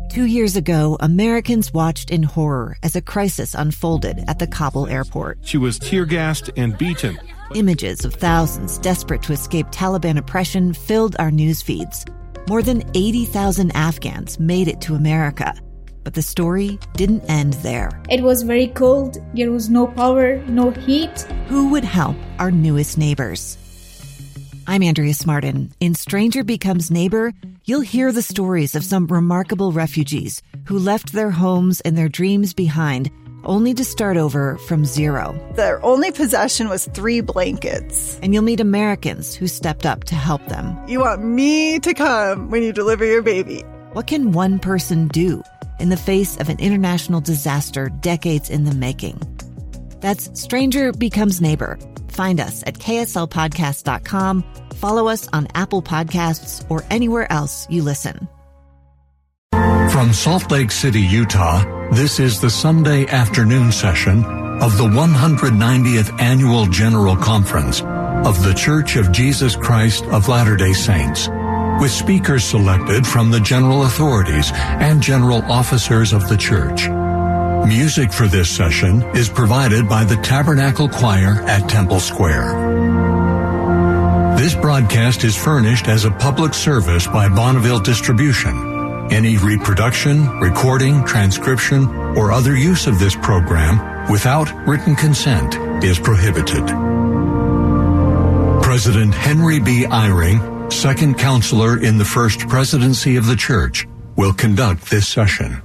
2 years ago, Americans watched in horror as a crisis unfolded at the Kabul airport. She was tear-gassed and beaten. Images of thousands desperate to escape Taliban oppression filled our news feeds. More than 80,000 Afghans made it to America. But the story didn't end there. It was very cold. There was no power, no heat. Who would help our newest neighbors? I'm Andrea Smartin. In Stranger Becomes Neighbor, you'll hear the stories of some remarkable refugees who left their homes and their dreams behind, only to start over from zero. Their only possession was 3 blankets. And you'll meet Americans who stepped up to help them. You want me to come when you deliver your baby. What can one person do in the face of an international disaster decades in the making? That's Stranger Becomes Neighbor. Find us at kslpodcast.com. Follow us on Apple Podcasts or anywhere else you listen. From Salt Lake City, Utah, this is the Sunday afternoon session of the 190th Annual General Conference of The Church of Jesus Christ of Latter-day Saints, with speakers selected from the general authorities and general officers of the church. Music for this session is provided by the Tabernacle Choir at Temple Square. This broadcast is furnished as a public service by Bonneville Distribution. Any reproduction, recording, transcription, or other use of this program without written consent is prohibited. President Henry B. Eyring, second counselor in the First Presidency of the Church, will conduct this session.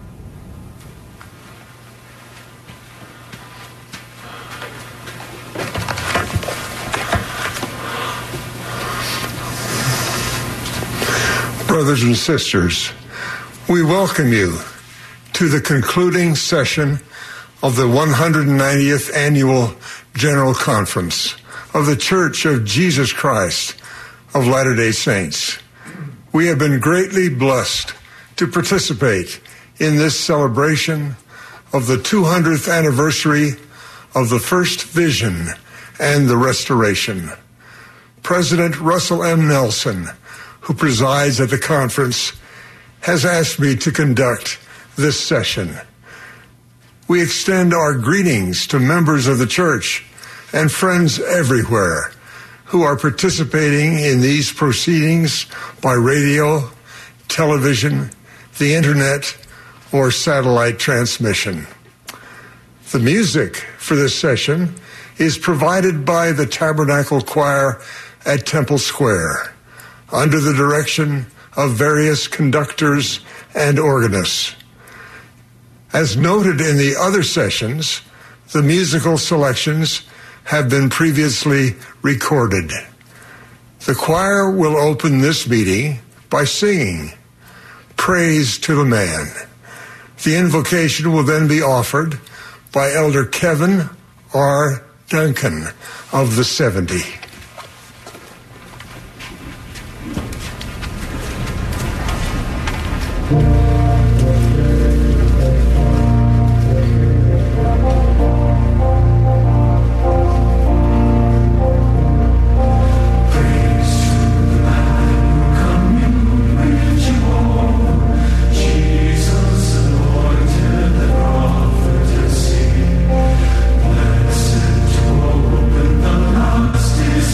Brothers and sisters, we welcome you to the concluding session of the 190th Annual General Conference of the Church of Jesus Christ of Latter-day Saints. We have been greatly blessed to participate in this celebration of the 200th anniversary of the first vision and the restoration. President Russell M. Nelson, who presides at the conference, has asked me to conduct this session. We extend our greetings to members of the church and friends everywhere who are participating in these proceedings by radio, television, the internet, or satellite transmission. The music for this session is provided by the Tabernacle Choir at Temple Square, under the direction of various conductors and organists. As noted in the other sessions, the musical selections have been previously recorded. The choir will open this meeting by singing Praise to the Man. The invocation will then be offered by Elder Kevin R. Duncan of the 70. Is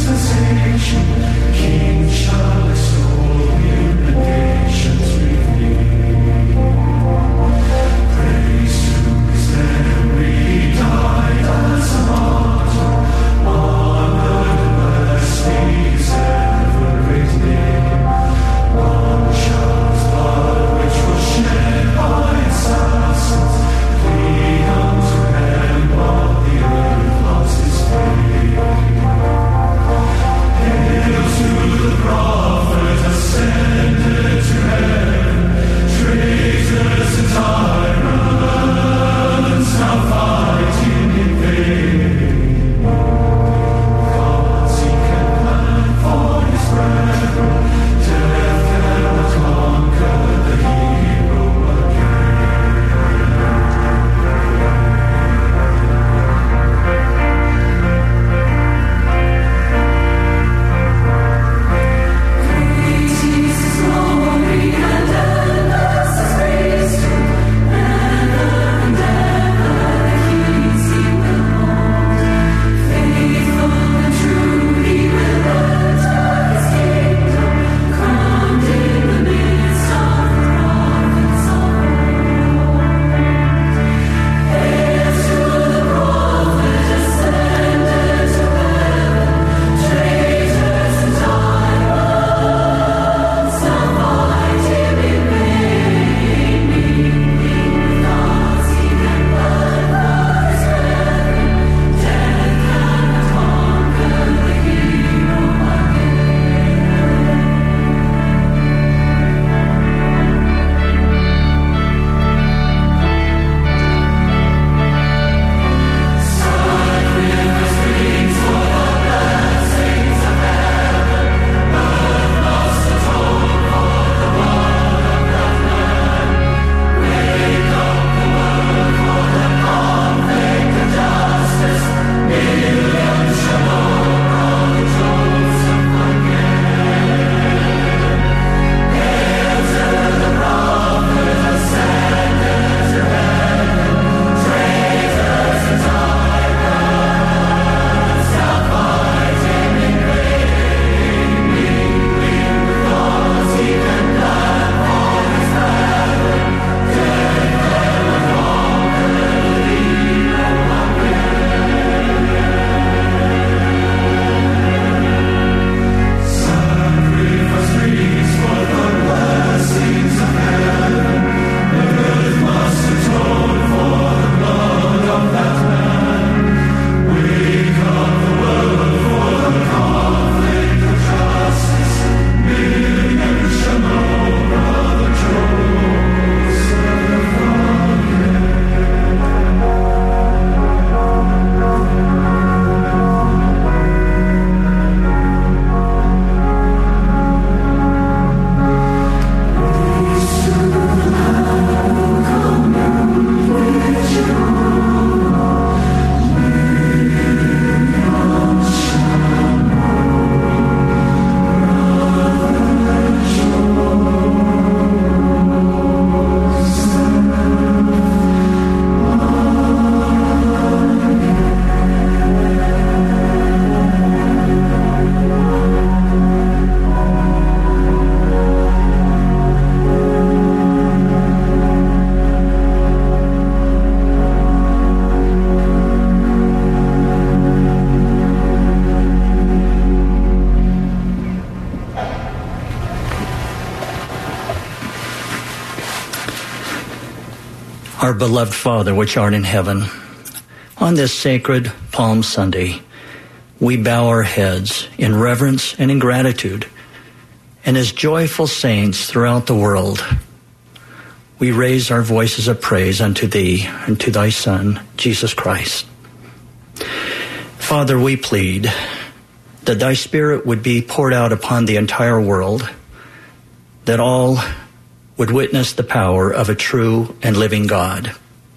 Our beloved Father, which art in heaven, on this sacred Palm Sunday, we bow our heads in reverence and in gratitude, and as joyful saints throughout the world, we raise our voices of praise unto Thee and to Thy Son, Jesus Christ. Father, we plead that Thy Spirit would be poured out upon the entire world, that all would witness the power of a true and living God.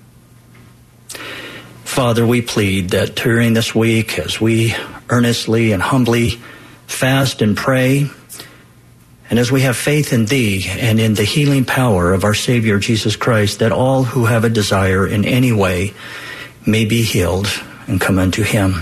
Father, we plead that during this week, as we earnestly and humbly fast and pray, and as we have faith in Thee and in the healing power of our Savior Jesus Christ, that all who have a desire in any way may be healed and come unto Him.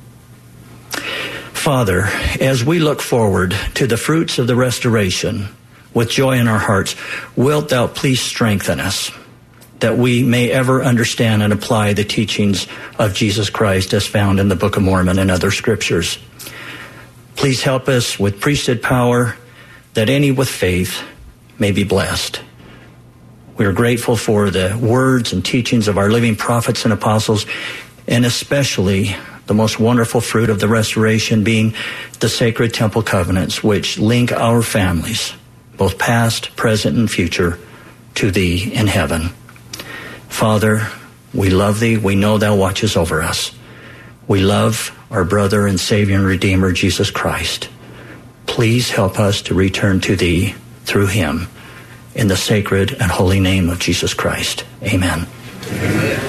Father, as we look forward to the fruits of the restoration with joy in our hearts, wilt Thou please strengthen us, that we may ever understand and apply the teachings of Jesus Christ as found in the Book of Mormon and other scriptures. Please help us with priesthood power, that any with faith may be blessed. We are grateful for the words and teachings of our living prophets and apostles, and especially the most wonderful fruit of the restoration being the sacred temple covenants, which link our families, both past, present, and future, to Thee in heaven. Father, we love Thee. We know Thou watches over us. We love our brother and Savior and Redeemer, Jesus Christ. Please help us to return to Thee through Him, in the sacred and holy name of Jesus Christ. Amen. Amen.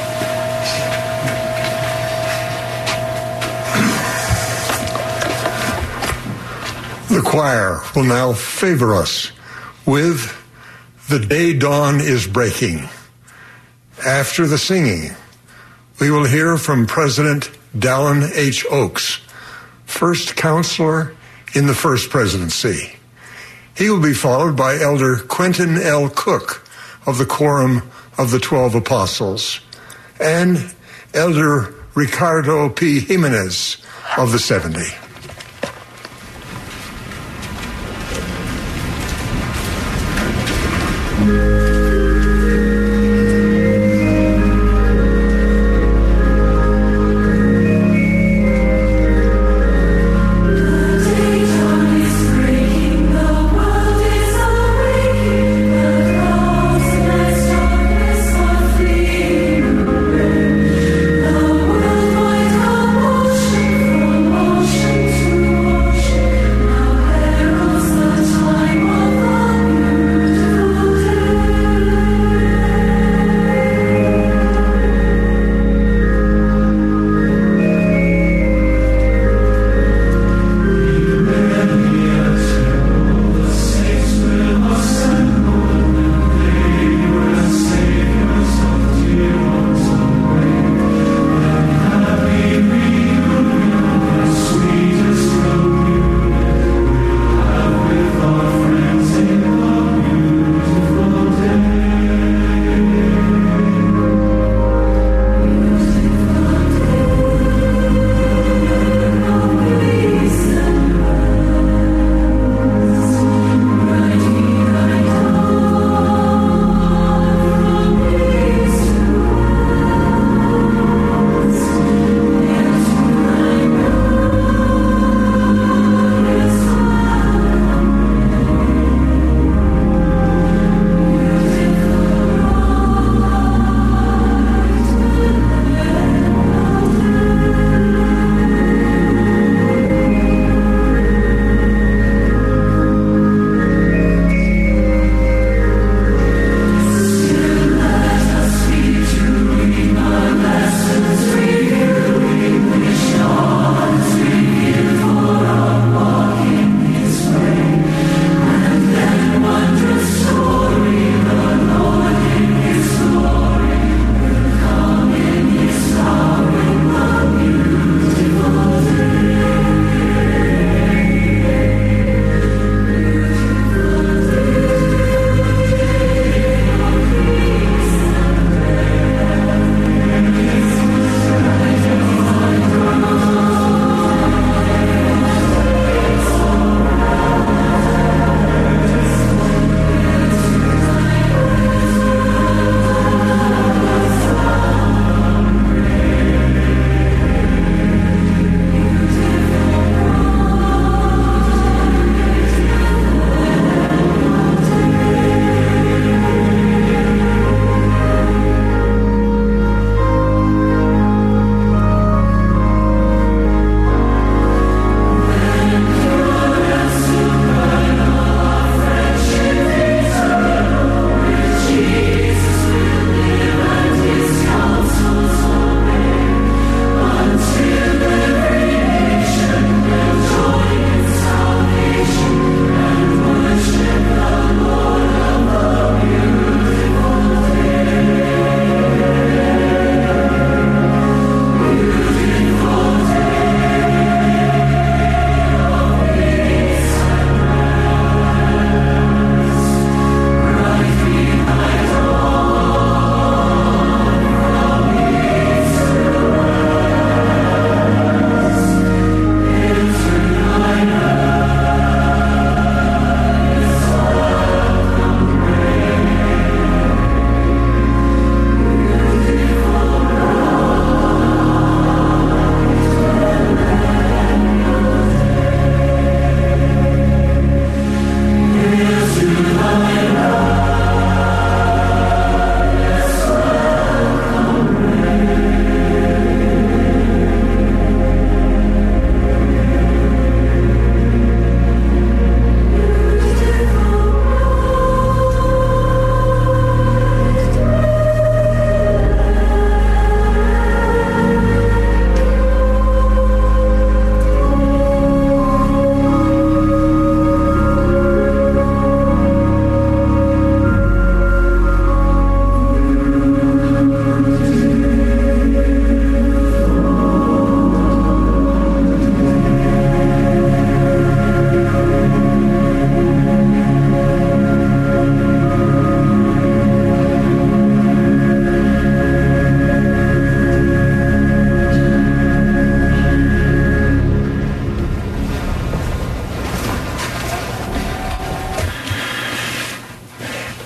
The choir will now favor us with "The Day Dawn is Breaking." After the singing, we will hear from President Dallin H. Oaks, first counselor in the First Presidency. He will be followed by Elder Quentin L. Cook of the Quorum of the 12 Apostles and Elder Ricardo P. Jimenez of the 70.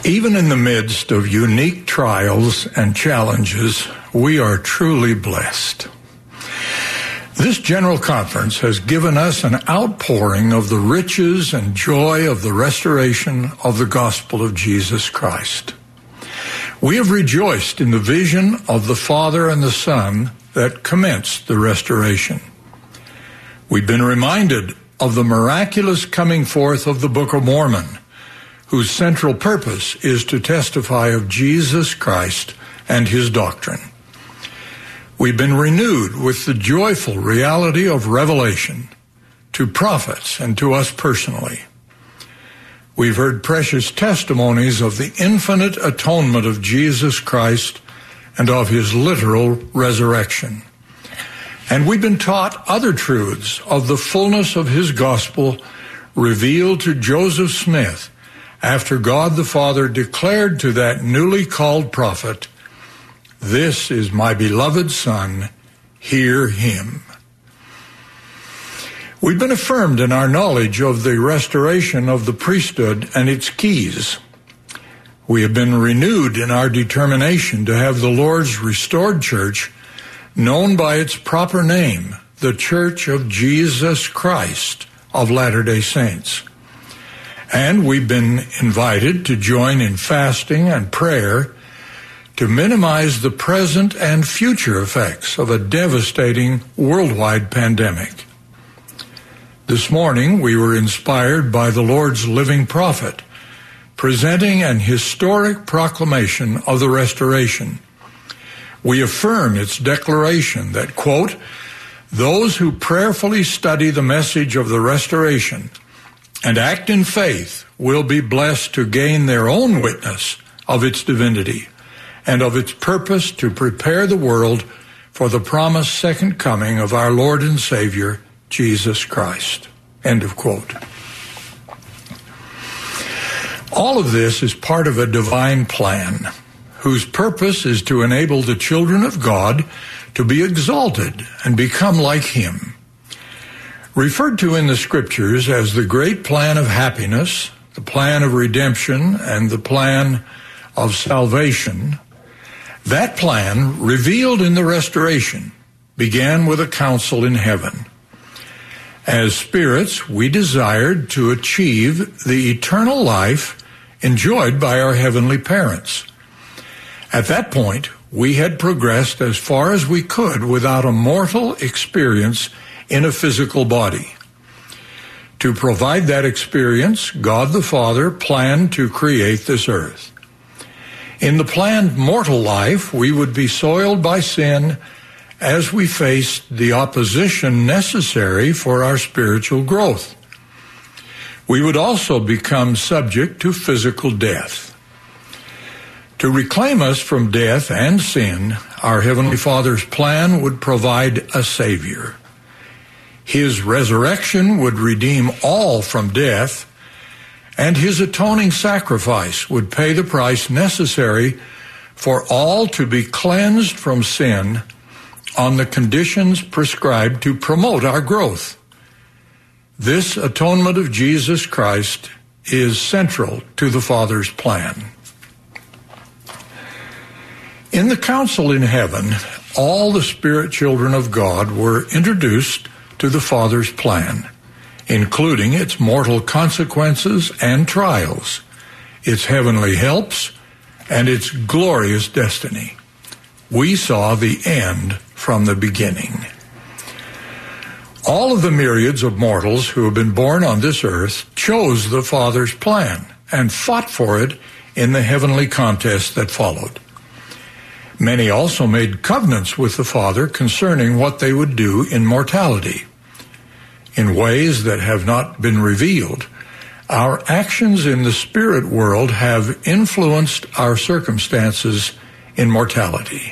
Even in the midst of unique trials and challenges, we are truly blessed. This General Conference has given us an outpouring of the riches and joy of the restoration of the gospel of Jesus Christ. We have rejoiced in the vision of the Father and the Son that commenced the restoration. We've been reminded of the miraculous coming forth of the Book of Mormon, whose central purpose is to testify of Jesus Christ and his doctrine. We've been renewed with the joyful reality of revelation to prophets and to us personally. We've heard precious testimonies of the infinite atonement of Jesus Christ and of his literal resurrection. And we've been taught other truths of the fullness of his gospel revealed to Joseph Smith after God the Father declared to that newly called prophet, "This is my beloved Son, hear him." We've been affirmed in our knowledge of the restoration of the priesthood and its keys. We have been renewed in our determination to have the Lord's restored church known by its proper name, the Church of Jesus Christ of Latter-day Saints. And we've been invited to join in fasting and prayer to minimize the present and future effects of a devastating worldwide pandemic. This morning, we were inspired by the Lord's living prophet, presenting an historic proclamation of the restoration. We affirm its declaration that, quote, "Those who prayerfully study the message of the restoration and act in faith will be blessed to gain their own witness of its divinity and of its purpose to prepare the world for the promised second coming of our Lord and Savior, Jesus Christ." End of quote. All of this is part of a divine plan, whose purpose is to enable the children of God to be exalted and become like him. Referred to in the Scriptures as the great plan of happiness, the plan of redemption, and the plan of salvation, that plan, revealed in the restoration, began with a council in heaven. As spirits, we desired to achieve the eternal life enjoyed by our heavenly parents. At that point, we had progressed as far as we could without a mortal experience in a physical body. To provide that experience, God the Father planned to create this earth. In the planned mortal life, we would be soiled by sin as we faced the opposition necessary for our spiritual growth. We would also become subject to physical death. To reclaim us from death and sin, our Heavenly Father's plan would provide a Savior. His resurrection would redeem all from death, and his atoning sacrifice would pay the price necessary for all to be cleansed from sin on the conditions prescribed to promote our growth. This atonement of Jesus Christ is central to the Father's plan. In the council in heaven, all the spirit children of God were introduced to the Father's plan, including its mortal consequences and trials, its heavenly helps, and its glorious destiny. We saw the end from the beginning. All of the myriads of mortals who have been born on this earth chose the Father's plan and fought for it in the heavenly contest that followed. Many also made covenants with the Father concerning what they would do in mortality. In ways that have not been revealed, our actions in the spirit world have influenced our circumstances in mortality.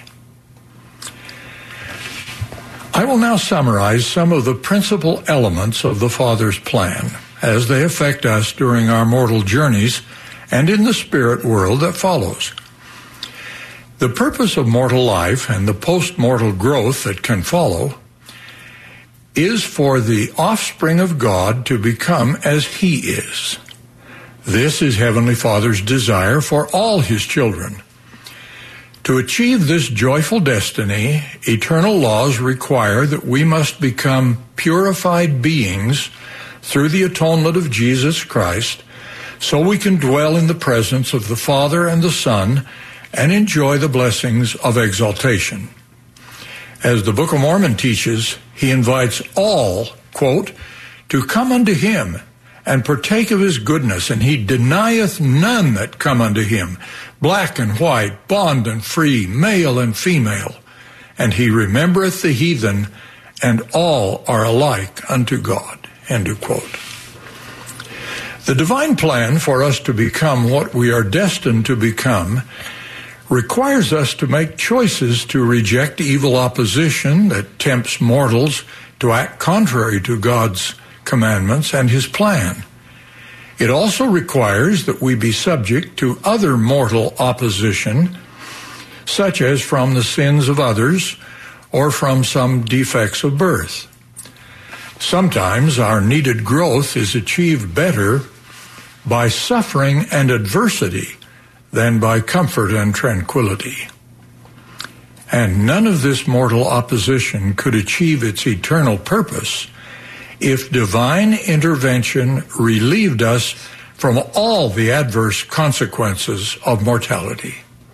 I will now summarize some of the principal elements of the Father's plan as they affect us during our mortal journeys and in the spirit world that follows. The purpose of mortal life and the post-mortal growth that can follow is for the offspring of God to become as he is. This is Heavenly Father's desire for all His children. To achieve this joyful destiny, eternal laws require that we must become purified beings through the atonement of Jesus Christ, so we can dwell in the presence of the Father and the Son and enjoy the blessings of exaltation. As the Book of Mormon teaches, He invites all, quote, to come unto Him and partake of His goodness, and He denieth none that come unto Him, black and white, bond and free, male and female. And He remembereth the heathen, and all are alike unto God. End of quote. The divine plan for us to become what we are destined to become requires us to make choices to reject evil opposition that tempts mortals to act contrary to God's commandments and His plan. It also requires that we be subject to other mortal opposition, such as from the sins of others or from some defects of birth. Sometimes our needed growth is achieved better by suffering and adversity than by comfort and tranquility. And none of this mortal opposition could achieve its eternal purpose if divine intervention relieved us from all the adverse consequences of mortality.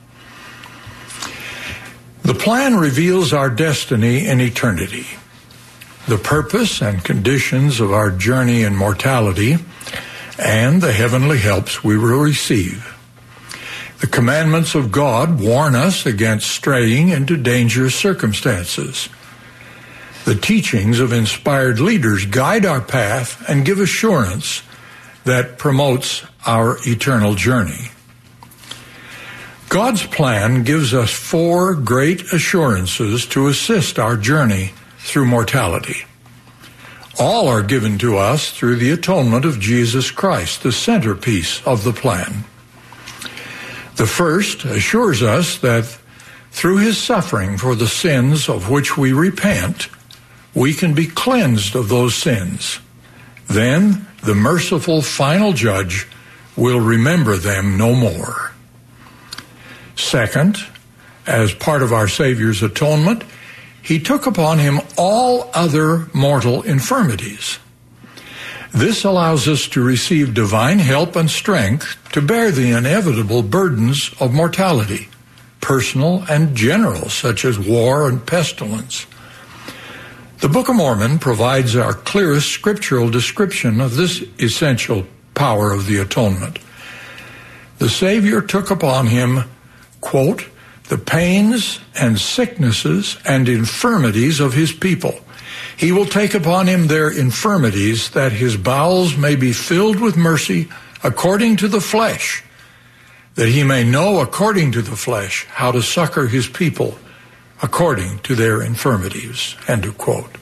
The plan reveals our destiny in eternity, the purpose and conditions of our journey in mortality, and the heavenly helps we will receive. The commandments of God warn us against straying into dangerous circumstances. The teachings of inspired leaders guide our path and give assurance that promotes our eternal journey. God's plan gives us 4 great assurances to assist our journey through mortality. All are given to us through the atonement of Jesus Christ, the centerpiece of the plan. The first assures us that through His suffering for the sins of which we repent, we can be cleansed of those sins. Then the merciful final judge will remember them no more. Second, as part of our Savior's atonement, He took upon Him all other mortal infirmities. This allows us to receive divine help and strength to bear the inevitable burdens of mortality, personal and general, such as war and pestilence. The Book of Mormon provides our clearest scriptural description of this essential power of the atonement. The Savior took upon Him, quote, the pains and sicknesses and infirmities of His people. He will take upon Him their infirmities, that His bowels may be filled with mercy according to the flesh, that He may know according to the flesh how to succor His people according to their infirmities. End of quote.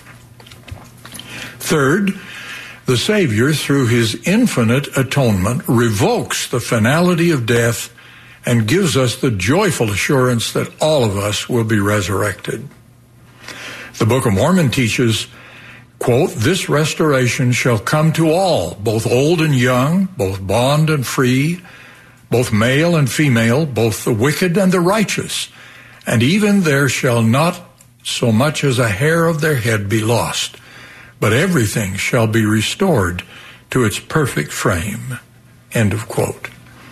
Third, the Savior, through His infinite atonement, revokes the finality of death and gives us the joyful assurance that all of us will be resurrected. The Book of Mormon teaches, quote, this restoration shall come to all, both old and young, both bond and free, both male and female, both the wicked and the righteous, and even there shall not so much as a hair of their head be lost, but everything shall be restored to its perfect frame. End of quote.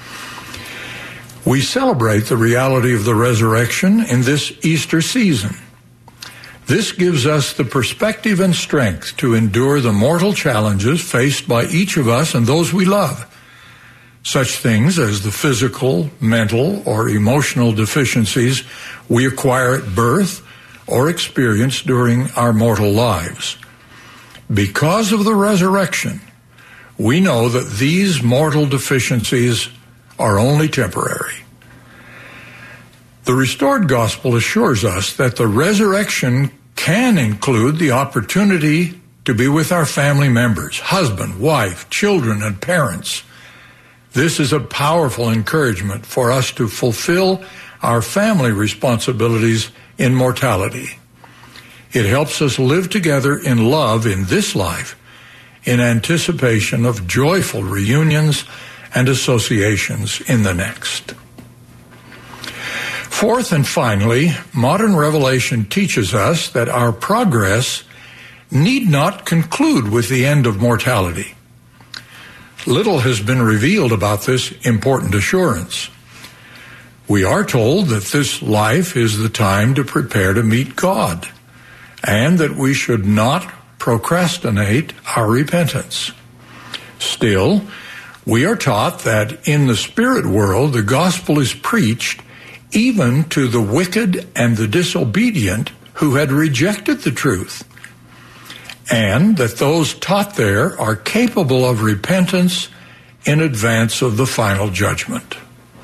We celebrate the reality of the resurrection in this Easter season. This gives us the perspective and strength to endure the mortal challenges faced by each of us and those we love. Such things as the physical, mental, or emotional deficiencies we acquire at birth or experience during our mortal lives. Because of the resurrection, we know that these mortal deficiencies are only temporary. The restored gospel assures us that the resurrection can include the opportunity to be with our family members, husband, wife, children, and parents. This is a powerful encouragement for us to fulfill our family responsibilities in mortality. It helps us live together in love in this life, in anticipation of joyful reunions and associations in the next. Fourth and finally, modern revelation teaches us that our progress need not conclude with the end of mortality. Little has been revealed about this important assurance. We are told that this life is the time to prepare to meet God, and that we should not procrastinate our repentance. Still, we are taught that in the spirit world, the gospel is preached even to the wicked and the disobedient who had rejected the truth, and that those taught there are capable of repentance in advance of the final judgment.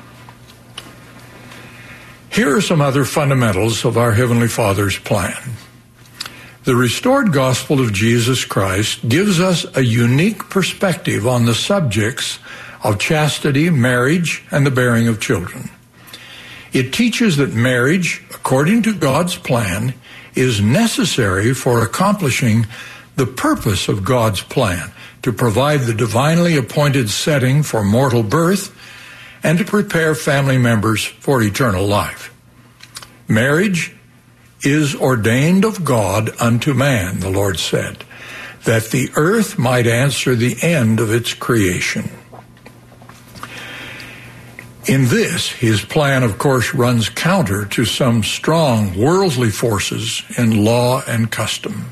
Here are some other fundamentals of our Heavenly Father's plan. The restored gospel of Jesus Christ gives us a unique perspective on the subjects of chastity, marriage, and the bearing of children. It teaches that marriage, according to God's plan, is necessary for accomplishing the purpose of God's plan, to provide the divinely appointed setting for mortal birth and to prepare family members for eternal life. Marriage is ordained of God unto man, the Lord said, that the earth might answer the end of its creation. In this, his plan, of course, runs counter to some strong worldly forces in law and custom.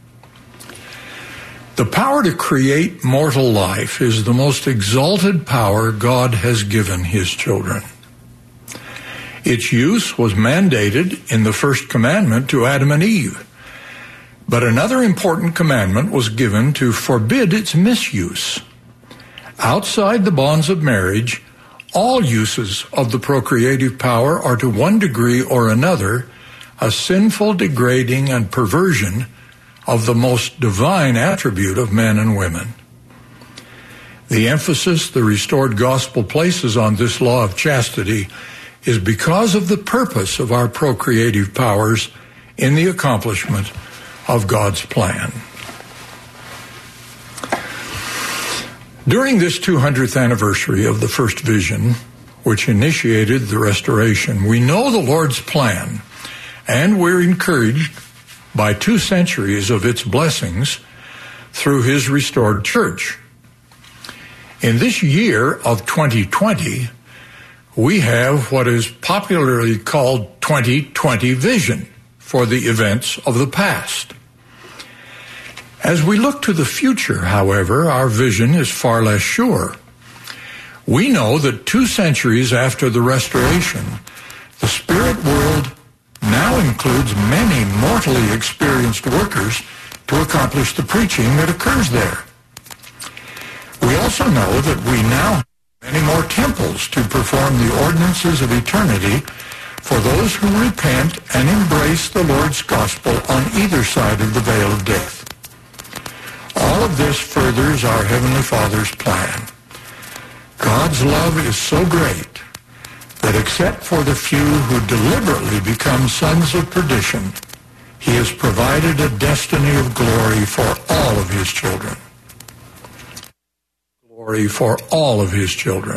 The power to create mortal life is the most exalted power God has given his children. Its use was mandated in the first commandment to Adam and Eve, but another important commandment was given to forbid its misuse. Outside the bonds of marriage, all uses of the procreative power are to one degree or another a sinful degrading and perversion of the most divine attribute of men and women. The emphasis the restored gospel places on this law of chastity is because of the purpose of our procreative powers in the accomplishment of God's plan. During this 200th anniversary of the first vision, which initiated the restoration, we know the Lord's plan, and we're encouraged by 2 centuries of its blessings through his restored church. In this year of 2020, we have what is popularly called 2020 vision for the events of the past. As we look to the future, however, our vision is far less sure. We know that 2 centuries after the restoration, the spirit world now includes many mortally experienced workers to accomplish the preaching that occurs there. We also know that we now have many more temples to perform the ordinances of eternity for those who repent and embrace the Lord's gospel on either side of the veil of death. All of this furthers our Heavenly Father's plan. God's love is so great that except for the few who deliberately become sons of perdition, he has provided a destiny of glory for all of his children. Glory for all of his children.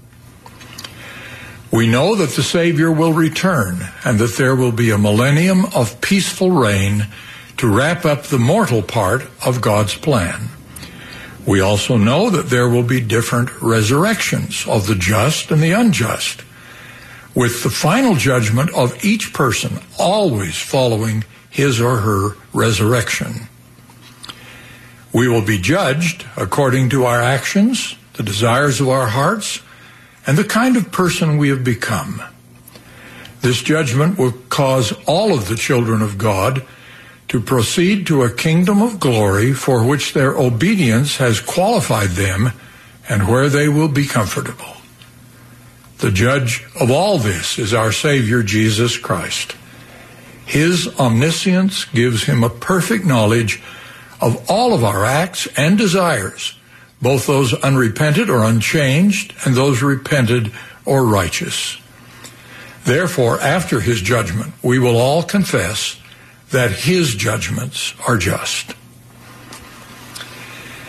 We know that the Savior will return and that there will be a millennium of peaceful reign to wrap up the mortal part of God's plan. We also know that there will be different resurrections of the just and the unjust, with the final judgment of each person always following his or her resurrection. We will be judged according to our actions, the desires of our hearts, and the kind of person we have become. This judgment will cause all of the children of God to proceed to a kingdom of glory for which their obedience has qualified them and where they will be comfortable. The judge of all this is our Savior, Jesus Christ. His omniscience gives him a perfect knowledge of all of our acts and desires, both those unrepented or unchanged and those repented or righteous. Therefore, after his judgment, we will all confess that his judgments are just.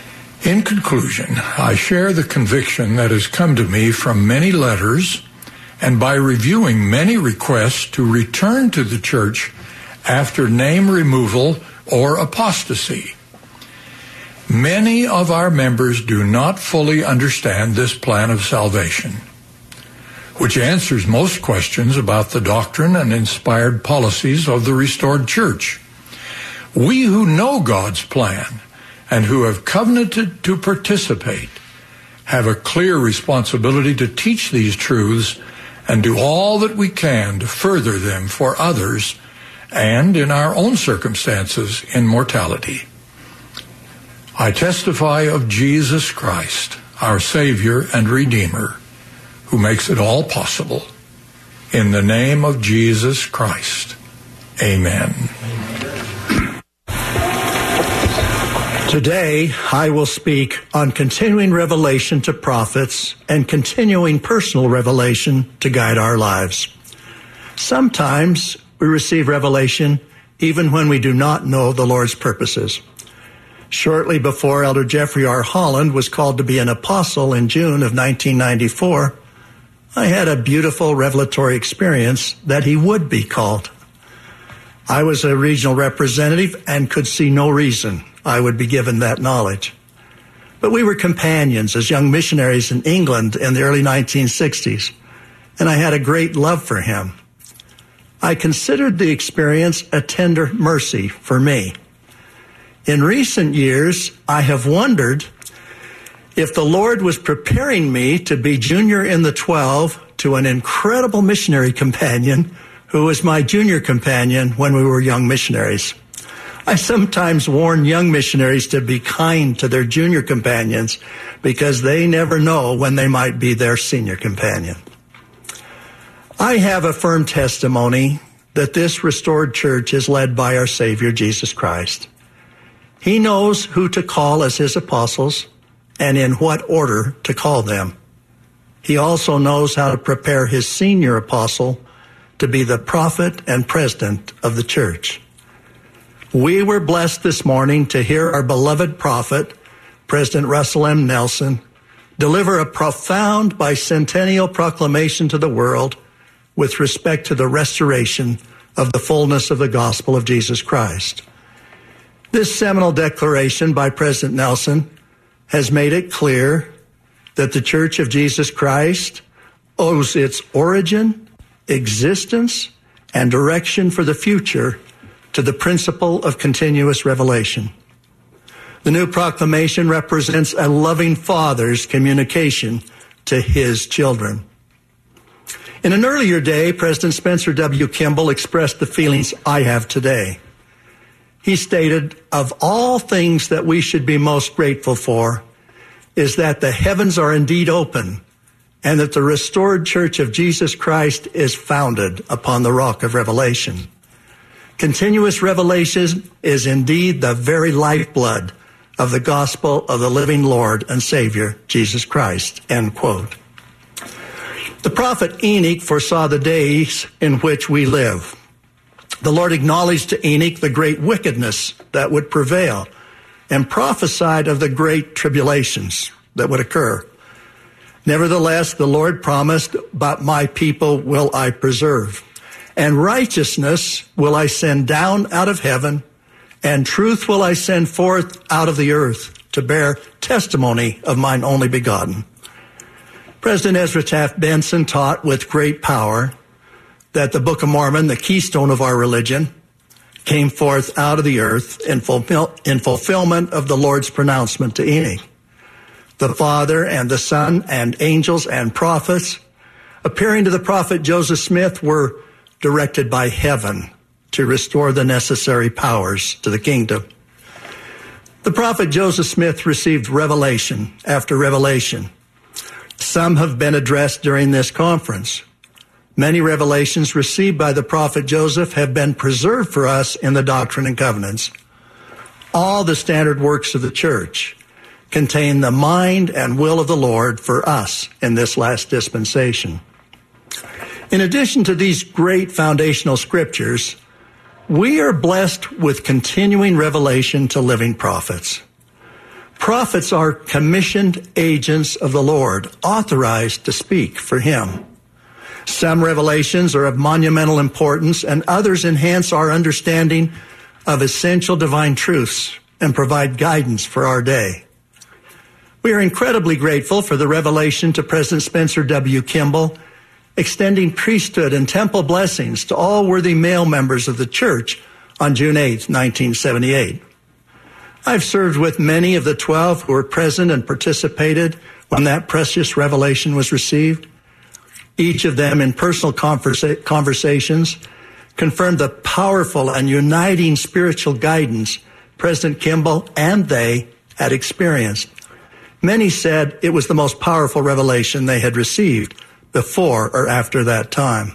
In conclusion, I share the conviction that has come to me from many letters and by reviewing many requests to return to the church after name removal or apostasy. Many of our members do not fully understand this plan of salvation, which answers most questions about the doctrine and inspired policies of the restored church. We who know God's plan and who have covenanted to participate have a clear responsibility to teach these truths and do all that we can to further them for others and in our own circumstances in mortality. I testify of Jesus Christ, our Savior and Redeemer, who makes it all possible. In the name of Jesus Christ, amen. Today, I will speak on continuing revelation to prophets and continuing personal revelation to guide our lives. Sometimes we receive revelation even when we do not know the Lord's purposes. Shortly before Elder Jeffrey R. Holland was called to be an apostle in June of 1994, I had a beautiful revelatory experience that he would be called. I was a regional representative and could see no reason I would be given that knowledge. But we were companions as young missionaries in England in the early 1960s, and I had a great love for him. I considered the experience a tender mercy for me. In recent years, I have wondered if the Lord was preparing me to be junior in the 12 to an incredible missionary companion who was my junior companion when we were young missionaries. I sometimes warn young missionaries to be kind to their junior companions because they never know when they might be their senior companion. I have a firm testimony that this restored church is led by our Savior, Jesus Christ. He knows who to call as his apostles and in what order to call them. He also knows how to prepare his senior apostle to be the prophet and president of the church. We were blessed this morning to hear our beloved prophet, President Russell M. Nelson, deliver a profound bicentennial proclamation to the world with respect to the restoration of the fullness of the gospel of Jesus Christ. This seminal declaration by President Nelson has made it clear that the Church of Jesus Christ owes its origin, existence, and direction for the future to the principle of continuous revelation. The new proclamation represents a loving father's communication to his children. In an earlier day, President Spencer W. Kimball expressed the feelings I have today. He stated, of all things that we should be most grateful for is that the heavens are indeed open and that the restored Church of Jesus Christ is founded upon the rock of revelation. Continuous revelation is indeed the very lifeblood of the gospel of the living Lord and Savior, Jesus Christ, end quote. The prophet Enoch foresaw the days in which we live. The Lord acknowledged to Enoch the great wickedness that would prevail and prophesied of the great tribulations that would occur. Nevertheless, the Lord promised, but my people will I preserve. And righteousness will I send down out of heaven, and truth will I send forth out of the earth to bear testimony of mine only begotten. President Ezra Taft Benson taught with great power that the Book of Mormon, the keystone of our religion, came forth out of the earth in fulfillment of the Lord's pronouncement to Enoch. The Father and the Son and angels and prophets appearing to the prophet Joseph Smith were directed by heaven to restore the necessary powers to the kingdom. The prophet Joseph Smith received revelation after revelation. Some have been addressed during this conference. Many revelations received by the prophet Joseph have been preserved for us in the Doctrine and Covenants. All the standard works of the church contain the mind and will of the Lord for us in this last dispensation. In addition to these great foundational scriptures, we are blessed with continuing revelation to living prophets. Prophets are commissioned agents of the Lord, authorized to speak for Him. Some revelations are of monumental importance, and others enhance our understanding of essential divine truths and provide guidance for our day. We are incredibly grateful for the revelation to President Spencer W. Kimball, extending priesthood and temple blessings to all worthy male members of the church on June 8, 1978. I've served with many of the 12 who were present and participated when that precious revelation was received. Each of them in personal conversations confirmed the powerful and uniting spiritual guidance President Kimball and they had experienced. Many said it was the most powerful revelation they had received before or after that time.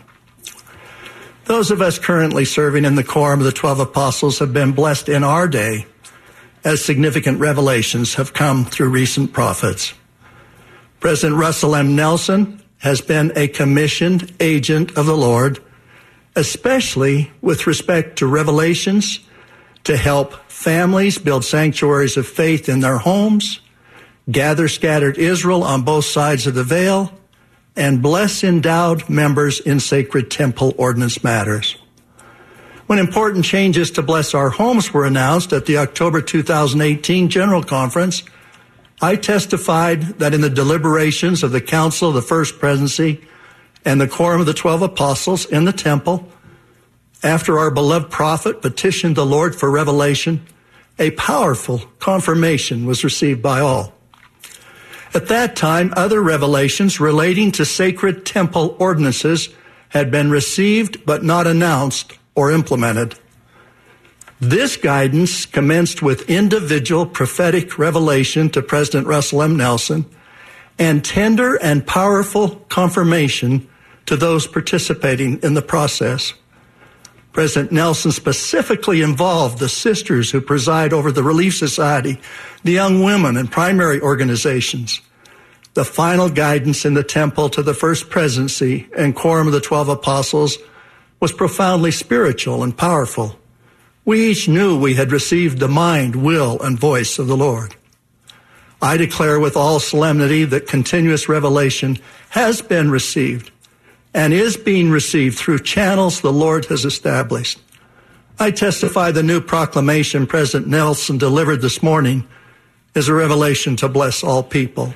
Those of us currently serving in the quorum of the 12 apostles have been blessed in our day as significant revelations have come through recent prophets. President Russell M. Nelson has been a commissioned agent of the Lord, especially with respect to revelations to help families build sanctuaries of faith in their homes, gather scattered Israel on both sides of the veil, and bless endowed members in sacred temple ordinance matters. When important changes to bless our homes were announced at the October 2018 General Conference, I testified that in the deliberations of the Council of the First Presidency and the Quorum of the 12 Apostles in the temple, after our beloved prophet petitioned the Lord for revelation, a powerful confirmation was received by all. At that time, other revelations relating to sacred temple ordinances had been received but not announced or implemented. This guidance commenced with individual prophetic revelation to President Russell M. Nelson and tender and powerful confirmation to those participating in the process. President Nelson specifically involved the sisters who preside over the Relief Society, the young women and primary organizations. The final guidance in the temple to the First Presidency and Quorum of the 12 Apostles was profoundly spiritual and powerful. We each knew we had received the mind, will, and voice of the Lord. I declare with all solemnity that continuous revelation has been received and is being received through channels the Lord has established. I testify the new proclamation President Nelson delivered this morning is a revelation to bless all people.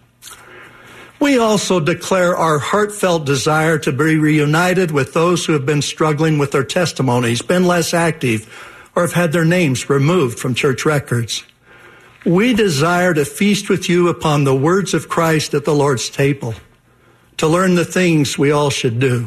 We also declare our heartfelt desire to be reunited with those who have been struggling with their testimonies, been less active, or have had their names removed from church records. We desire to feast with you upon the words of Christ at the Lord's table, to learn the things we all should do.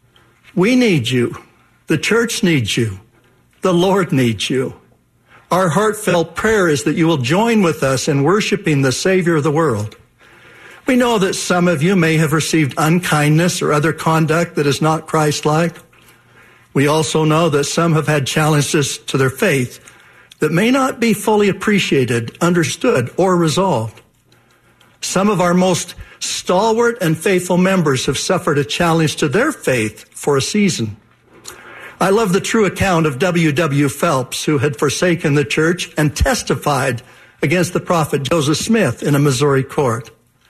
We need you. The church needs you. The Lord needs you. Our heartfelt prayer is that you will join with us in worshiping the Savior of the world. We know that some of you may have received unkindness or other conduct that is not Christ-like. We also know that some have had challenges to their faith that may not be fully appreciated, understood, or resolved. Some of our most stalwart and faithful members have suffered a challenge to their faith for a season. I love the true account of W.W. Phelps, who had forsaken the church and testified against the prophet Joseph Smith in a Missouri court.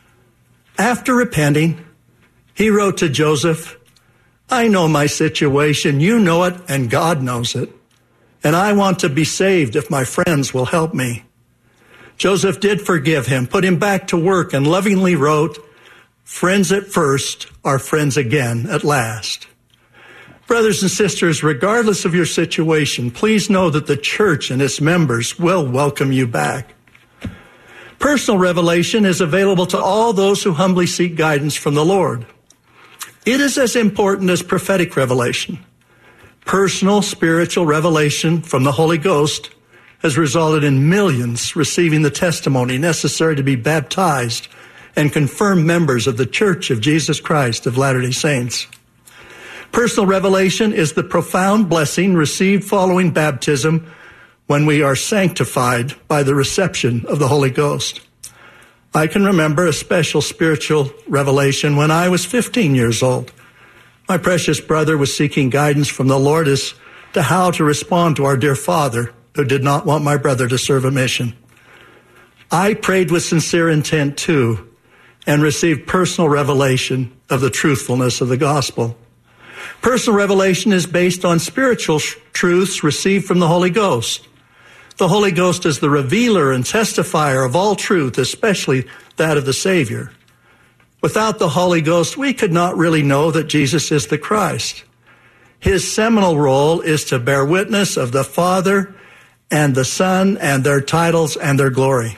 After repenting, he wrote to Joseph, "I know my situation, you know it, and God knows it. And I want to be saved if my friends will help me." Joseph did forgive him, put him back to work, and lovingly wrote, "Friends at first are friends again at last." Brothers and sisters, regardless of your situation, please know that the church and its members will welcome you back. Personal revelation is available to all those who humbly seek guidance from the Lord. It is as important as prophetic revelation. Personal spiritual revelation from the Holy Ghost has resulted in millions receiving the testimony necessary to be baptized and confirmed members of the Church of Jesus Christ of Latter-day Saints. Personal revelation is the profound blessing received following baptism when we are sanctified by the reception of the Holy Ghost. I can remember a special spiritual revelation when I was 15 years old. My precious brother was seeking guidance from the Lord as to how to respond to our dear father, who did not want my brother to serve a mission. I prayed with sincere intent too, and received personal revelation of the truthfulness of the gospel. Personal revelation is based on spiritual truths received from the Holy Ghost. The Holy Ghost is the revealer and testifier of all truth, especially that of the Savior. Without the Holy Ghost, we could not really know that Jesus is the Christ. His seminal role is to bear witness of the Father and the Son and their titles and their glory.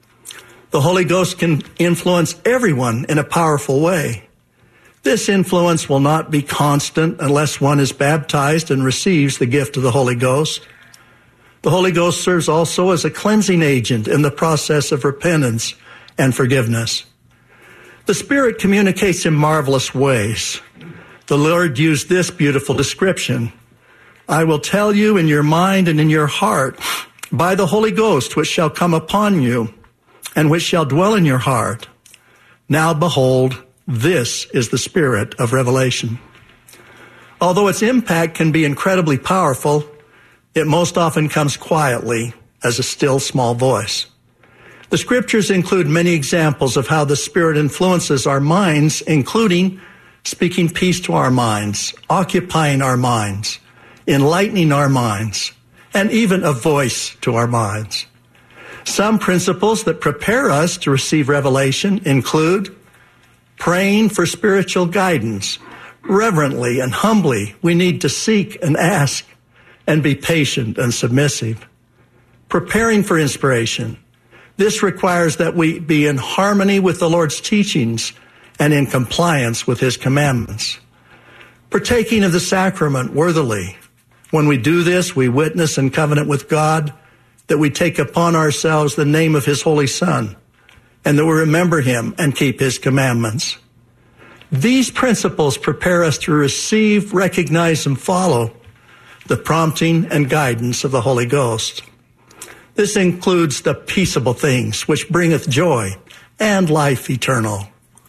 The Holy Ghost can influence everyone in a powerful way. This influence will not be constant unless one is baptized and receives the gift of the Holy Ghost. The Holy Ghost serves also as a cleansing agent in the process of repentance and forgiveness. The Spirit communicates in marvelous ways. The Lord used this beautiful description. I will tell you in your mind and in your heart by the Holy Ghost, which shall come upon you and which shall dwell in your heart. Now behold, this is the spirit of revelation. Although its impact can be incredibly powerful, it most often comes quietly as a still small voice. The scriptures include many examples of how the Spirit influences our minds, including speaking peace to our minds, occupying our minds, enlightening our minds, and even a voice to our minds. Some principles that prepare us to receive revelation include praying for spiritual guidance. Reverently and humbly, we need to seek and ask and be patient and submissive. Preparing for inspiration. This requires that we be in harmony with the Lord's teachings and in compliance with His commandments. Partaking of the sacrament worthily. When we do this, we witness and covenant with God that we take upon ourselves the name of His Holy Son, and that we remember Him and keep His commandments. These principles prepare us to receive, recognize, and follow the prompting and guidance of the Holy Ghost. This includes the peaceable things which bringeth joy and life eternal.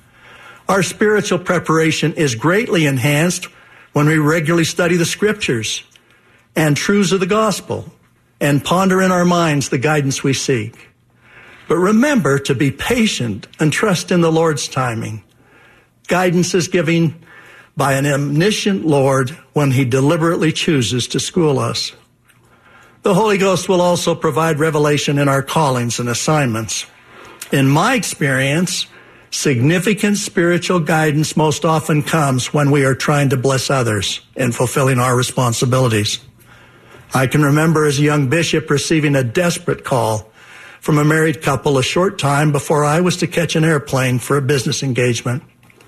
Our spiritual preparation is greatly enhanced when we regularly study the scriptures and truths of the gospel and ponder in our minds the guidance we seek. But remember to be patient and trust in the Lord's timing. Guidance is given by an omniscient Lord when He deliberately chooses to school us. The Holy Ghost will also provide revelation in our callings and assignments. In my experience, significant spiritual guidance most often comes when we are trying to bless others in fulfilling our responsibilities. I can remember as a young bishop receiving a desperate call from a married couple a short time before I was to catch an airplane for a business engagement.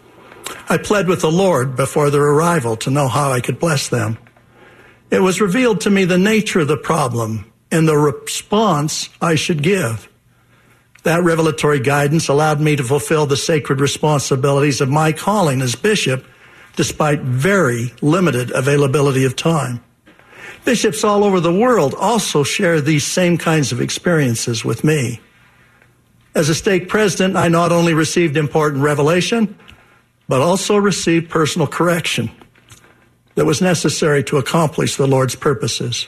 I pled with the Lord before their arrival to know how I could bless them. It was revealed to me the nature of the problem and the response I should give. That revelatory guidance allowed me to fulfill the sacred responsibilities of my calling as bishop despite very limited availability of time. Bishops all over the world also share these same kinds of experiences with me. As a stake president, I not only received important revelation, but also received personal correction that was necessary to accomplish the Lord's purposes.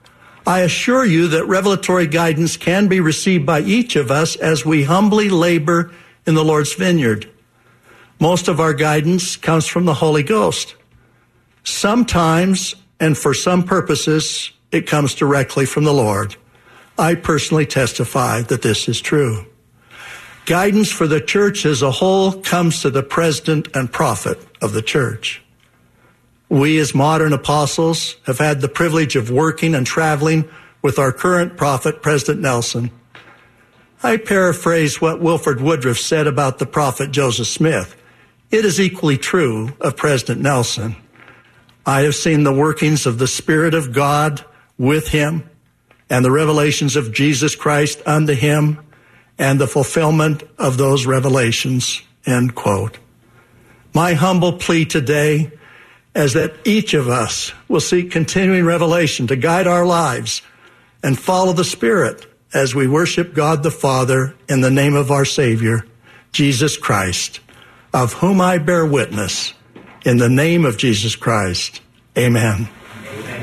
I assure you that revelatory guidance can be received by each of us as we humbly labor in the Lord's vineyard. Most of our guidance comes from the Holy Ghost. Sometimes, and for some purposes, it comes directly from the Lord. I personally testify that this is true. Guidance for the church as a whole comes to the president and prophet of the church. We as modern apostles have had the privilege of working and traveling with our current prophet, President Nelson. I paraphrase what Wilford Woodruff said about the prophet Joseph Smith. It is equally true of President Nelson. I have seen the workings of the Spirit of God with him and the revelations of Jesus Christ unto him and the fulfillment of those revelations, end quote. My humble plea today is that each of us will seek continuing revelation to guide our lives and follow the Spirit as we worship God the Father in the name of our Savior, Jesus Christ, of whom I bear witness. In the name of Jesus Christ, amen. Amen.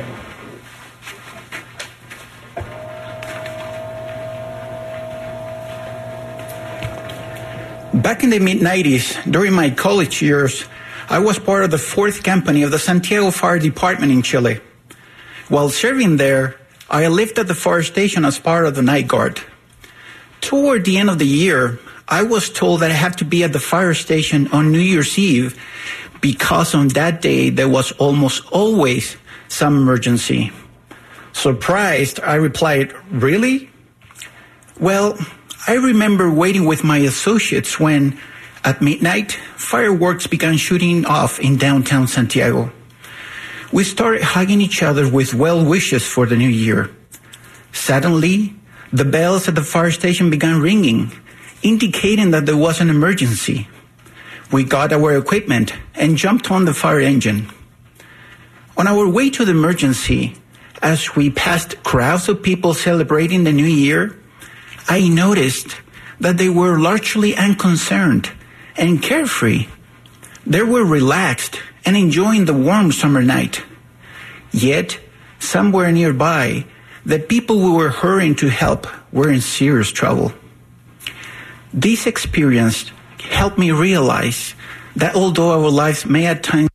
Back in the mid-90s, during my college years, I was part of the 4th company of the Santiago Fire Department in Chile. While serving there, I lived at the fire station as part of the night guard. Toward the end of the year, I was told that I had to be at the fire station on New Year's Eve because on that day there was almost always some emergency. Surprised, I replied, "Really?" Well, I remember waiting with my associates when, at midnight, fireworks began shooting off in downtown Santiago. We started hugging each other with well wishes for the new year. Suddenly, the bells at the fire station began ringing, indicating that there was an emergency. We got our equipment and jumped on the fire engine. On our way to the emergency, as we passed crowds of people celebrating the new year, I noticed that they were largely unconcerned and carefree. They were relaxed and enjoying the warm summer night. Yet, somewhere nearby, the people we were hurrying to help were in serious trouble. This experience helped me realize that although our lives may at times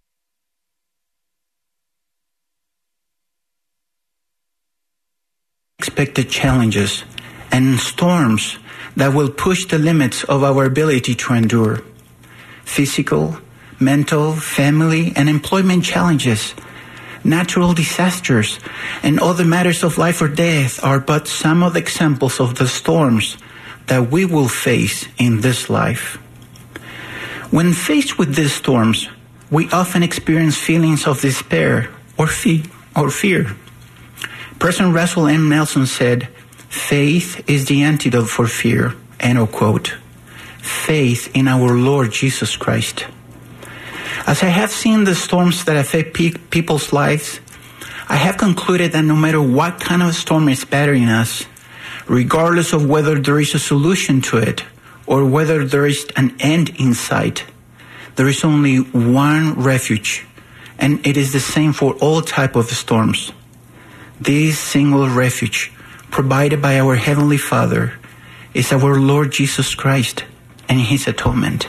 unexpected challenges and storms that will push the limits of our ability to endure. Physical, mental, family, and employment challenges, natural disasters, and other matters of life or death are but some of the examples of the storms that we will face in this life. When faced with these storms, we often experience feelings of despair or fear. President Russell M. Nelson said, "Faith is the antidote for fear," end of quote. Faith in our Lord Jesus Christ. As I have seen the storms that affect people's lives, I have concluded that no matter what kind of storm is battering us, regardless of whether there is a solution to it or whether there is an end in sight, there is only one refuge, and it is the same for all types of storms. This single refuge, provided by our Heavenly Father, is our Lord Jesus Christ and His atonement.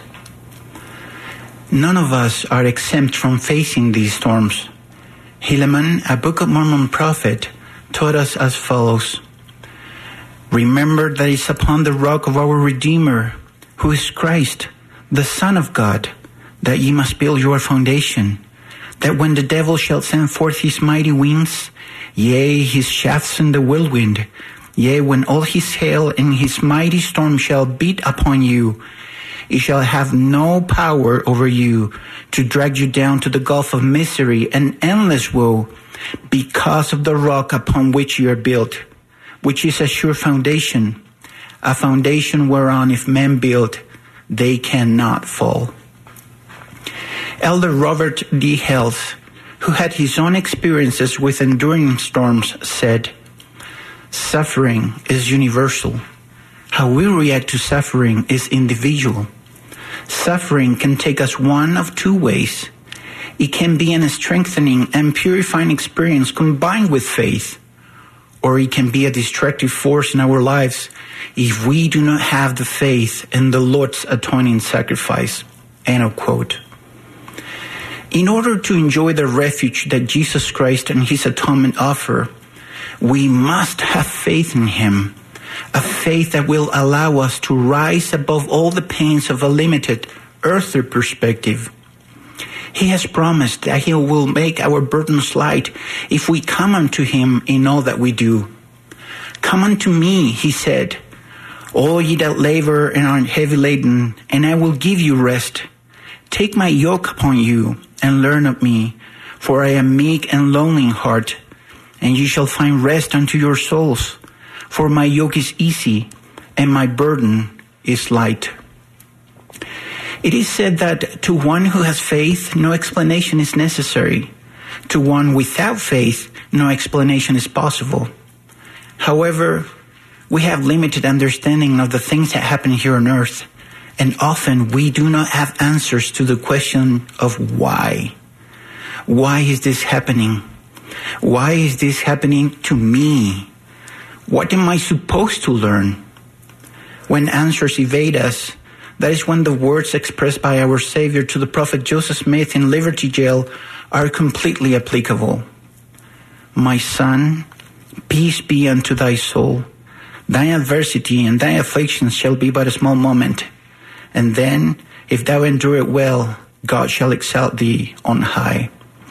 None of us are exempt from facing these storms. Helaman, a Book of Mormon prophet, taught us as follows: "Remember that it's upon the rock of our Redeemer, who is Christ, the Son of God, that ye must build your foundation, that when the devil shall send forth his mighty winds, yea, his shafts in the whirlwind, yea, when all his hail and his mighty storm shall beat upon you, it shall have no power over you to drag you down to the gulf of misery and endless woe, because of the rock upon which you are built, which is a sure foundation, a foundation whereon if men build, they cannot fall." Elder Robert D. Hales, who had his own experiences with enduring storms, said, "Suffering is universal. How we react to suffering is individual. Suffering can take us one of two ways. It can be a strengthening and purifying experience combined with faith, or it can be a destructive force in our lives if we do not have the faith in the Lord's atoning sacrifice." End of quote. In order to enjoy the refuge that Jesus Christ and His atonement offer, we must have faith in Him, a faith that will allow us to rise above all the pains of a limited earthly perspective. He has promised that He will make our burdens light if we come unto Him in all that we do. "Come unto me," He said, "all ye that labor and are heavy laden, and I will give you rest. Take my yoke upon you and learn of me, for I am meek and lowly in heart, and ye shall find rest unto your souls. For my yoke is easy and my burden is light." It is said that to one who has faith, no explanation is necessary. To one without faith, no explanation is possible. However, we have limited understanding of the things that happen here on earth, and often we do not have answers to the question of why. Why is this happening? Why is this happening to me? What am I supposed to learn? When answers evade us, That is when the words expressed by our Savior to the prophet Joseph Smith in Liberty Jail are completely applicable. My son, peace be unto thy soul. Thy adversity and thy afflictions shall be but a small moment. And then, if thou endure it well, God shall exalt thee on high.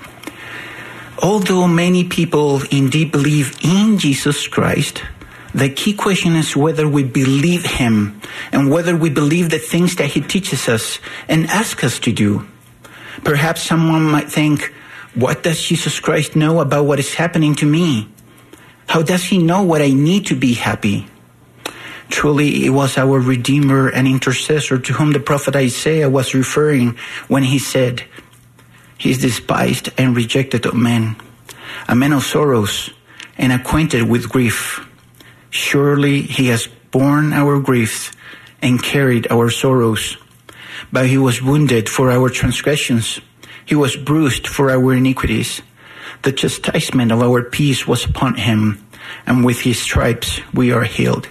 Although many people indeed believe in Jesus Christ, the key question is whether we believe him and whether we believe the things that he teaches us and asks us to do. Perhaps someone might think, what does Jesus Christ know about what is happening to me? How does he know what I need to be happy? Truly, it was our Redeemer and Intercessor to whom the prophet Isaiah was referring when he said, he is despised and rejected of men, a man of sorrows and acquainted with grief. Surely he has borne our griefs and carried our sorrows. But he was wounded for our transgressions. He was bruised for our iniquities. The chastisement of our peace was upon him, and with his stripes we are healed.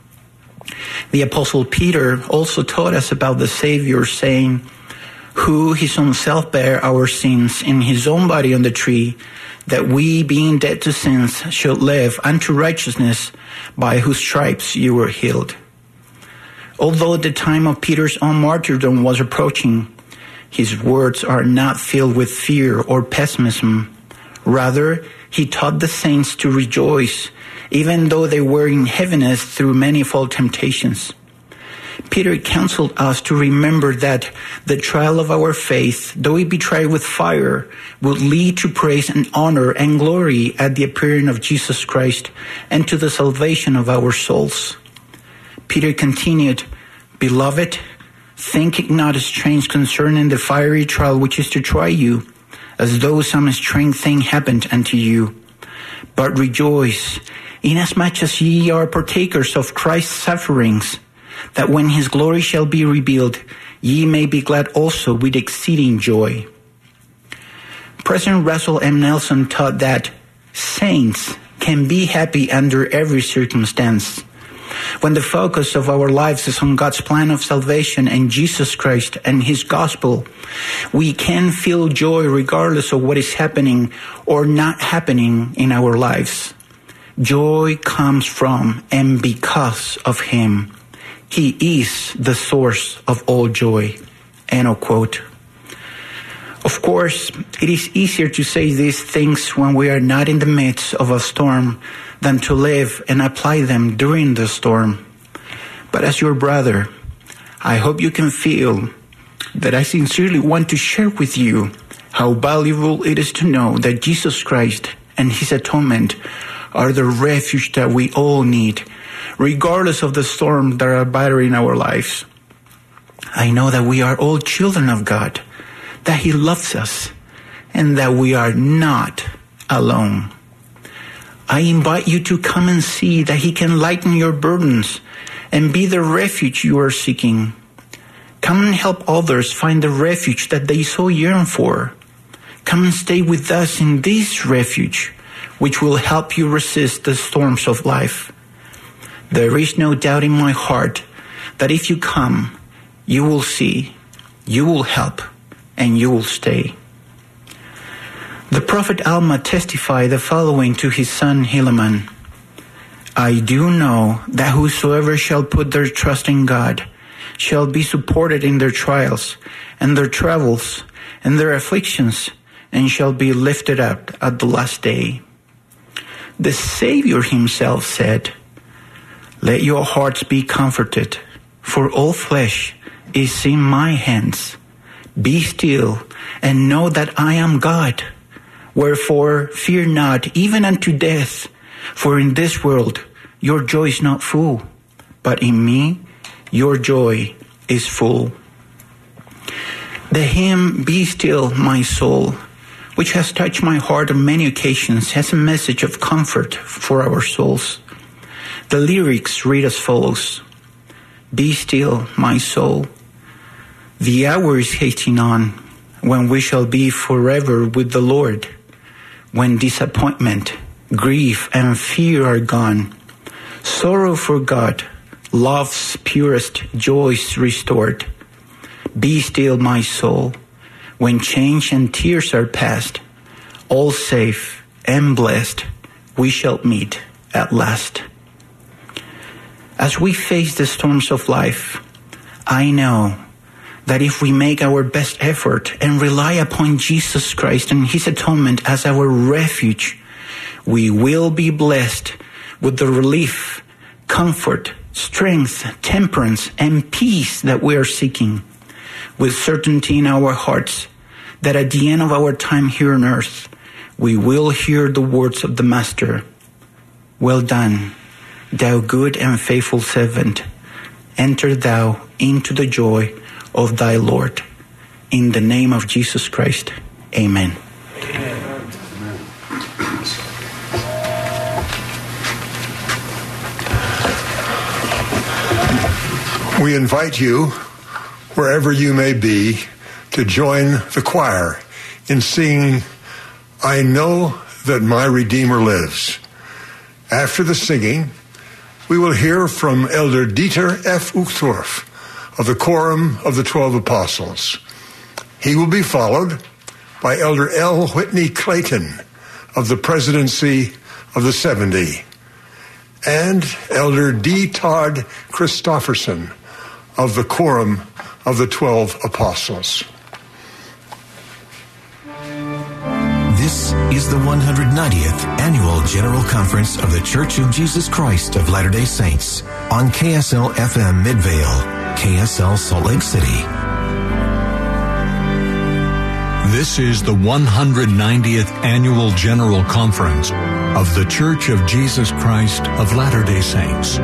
The Apostle Peter also taught us about the Savior, saying, who his own self bare our sins in his own body on the tree, that we, being dead to sins, should live unto righteousness, by whose stripes you were healed. Although the time of Peter's own martyrdom was approaching, his words are not filled with fear or pessimism. Rather, he taught the saints to rejoice, even though they were in heaviness through manifold temptations. Peter counseled us to remember that the trial of our faith, though it be tried with fire, will lead to praise and honor and glory at the appearing of Jesus Christ and to the salvation of our souls. Peter continued, Beloved, think it not strange concerning the fiery trial which is to try you, as though some strange thing happened unto you. But rejoice, inasmuch as ye are partakers of Christ's sufferings, that when his glory shall be revealed, ye may be glad also with exceeding joy. President Russell M. Nelson taught that saints can be happy under every circumstance. When the focus of our lives is on God's plan of salvation and Jesus Christ and his gospel, we can feel joy regardless of what is happening or not happening in our lives. Joy comes from and because of him. He is the source of all joy. End of quote. Of course, it is easier to say these things when we are not in the midst of a storm than to live and apply them during the storm. But as your brother, I hope you can feel that I sincerely want to share with you how valuable it is to know that Jesus Christ and his atonement are the refuge that we all need, regardless of the storm that are battering our lives. I know that we are all children of God, that he loves us, and that we are not alone. I invite you to come and see that he can lighten your burdens and be the refuge you are seeking. Come and help others find the refuge that they so yearn for. Come and stay with us in this refuge, which will help you resist the storms of life. There is no doubt in my heart that if you come, you will see, you will help, and you will stay. The prophet Alma testified the following to his son Helaman. I do know that whosoever shall put their trust in God shall be supported in their trials and their troubles and their afflictions, and shall be lifted up at the last day. The Savior himself said, Let your hearts be comforted, for all flesh is in my hands. Be still and know that I am God. Wherefore fear not, even unto death, for in this world your joy is not full, but in me your joy is full. The hymn, Be Still, My Soul, which has touched my heart on many occasions, has a message of comfort for our souls. The lyrics read as follows. Be still, my soul. The hour is hastening on, when we shall be forever with the Lord, when disappointment, grief, and fear are gone, sorrow forgot, love's purest joys restored. Be still, my soul, when change and tears are past, all safe and blessed, we shall meet at last. As we face the storms of life, I know that if we make our best effort and rely upon Jesus Christ and His atonement as our refuge, we will be blessed with the relief, comfort, strength, temperance, and peace that we are seeking, with certainty in our hearts that at the end of our time here on earth, we will hear the words of the Master. Well done, thou good and faithful servant. Enter thou into the joy of thy Lord. In the name of Jesus Christ, amen. We invite you, wherever you may be, to join the choir in singing, I Know That My Redeemer Lives. After the singing, we will hear from Elder Dieter F. Uchtdorf of the Quorum of the 12 Apostles. He will be followed by Elder L. Whitney Clayton of the Presidency of the 70 and Elder D. Todd Christofferson of the Quorum of the 12 Apostles. This is the 190th Annual General Conference of The Church of Jesus Christ of Latter-day Saints on KSL FM Midvale, KSL Salt Lake City. This is the 190th Annual General Conference of The Church of Jesus Christ of Latter-day Saints.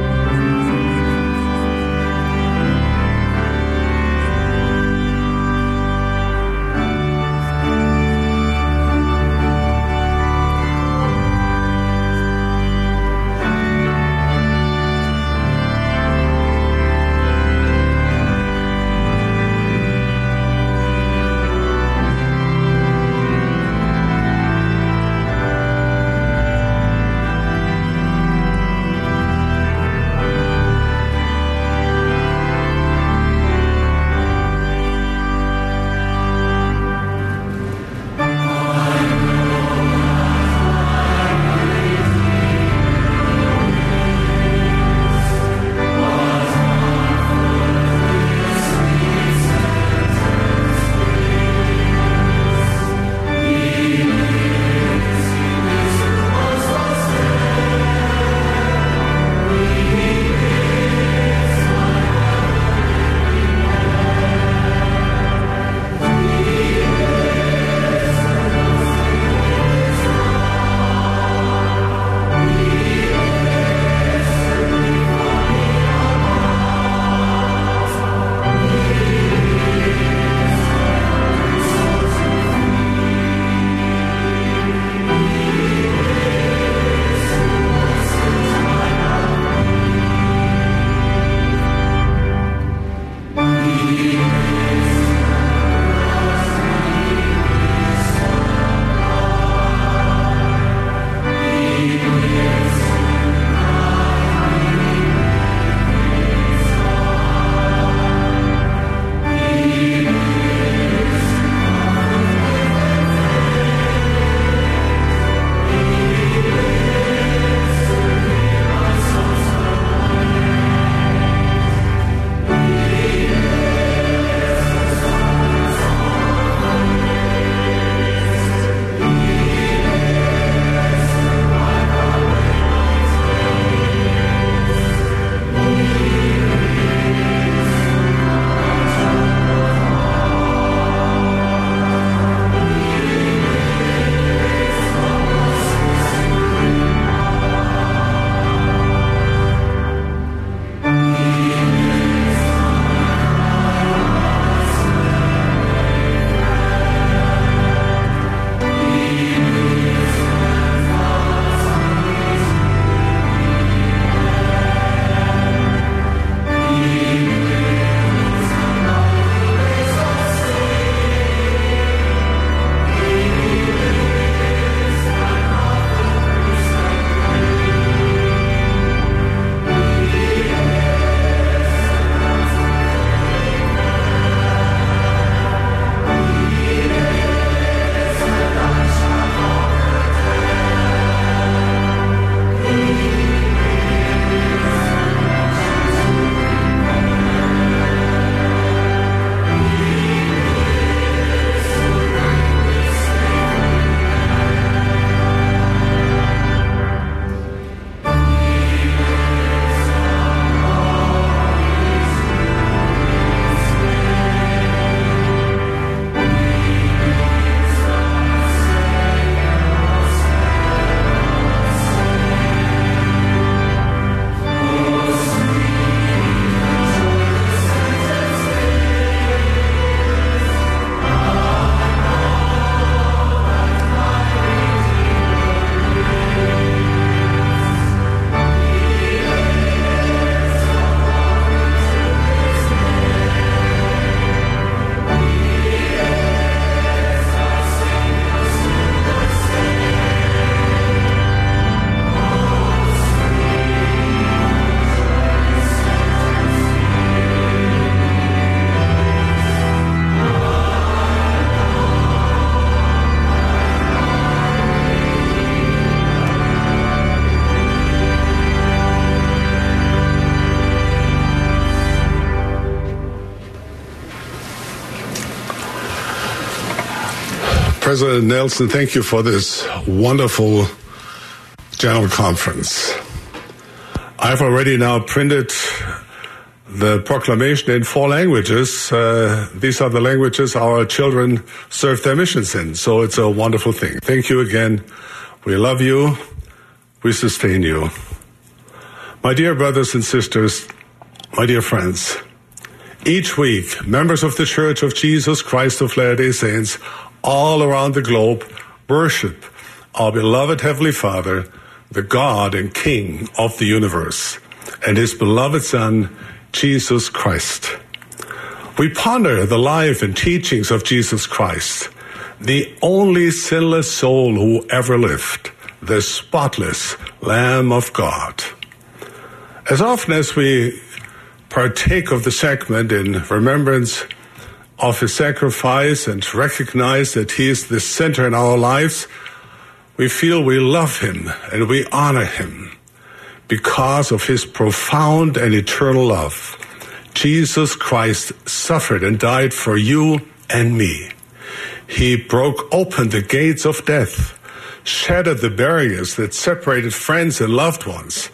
President Nelson, thank you for this wonderful General Conference. I've already now printed the proclamation in 4 languages. These are the languages our children serve their missions in, so it's a wonderful thing. Thank you again. We love you. We sustain you. My dear brothers and sisters, my dear friends, each week, members of the Church of Jesus Christ of Latter-day Saints all around the globe worship our beloved Heavenly Father, the God and King of the universe, and His beloved Son, Jesus Christ. We ponder the life and teachings of Jesus Christ, the only sinless soul who ever lived, the spotless Lamb of God. As often as we partake of the sacrament in remembrance of His sacrifice and recognize that He is the center in our lives, we feel we love Him and we honor Him because of His profound and eternal love. Jesus Christ suffered and died for you and me. He broke open the gates of death, shattered the barriers that separated friends and loved ones,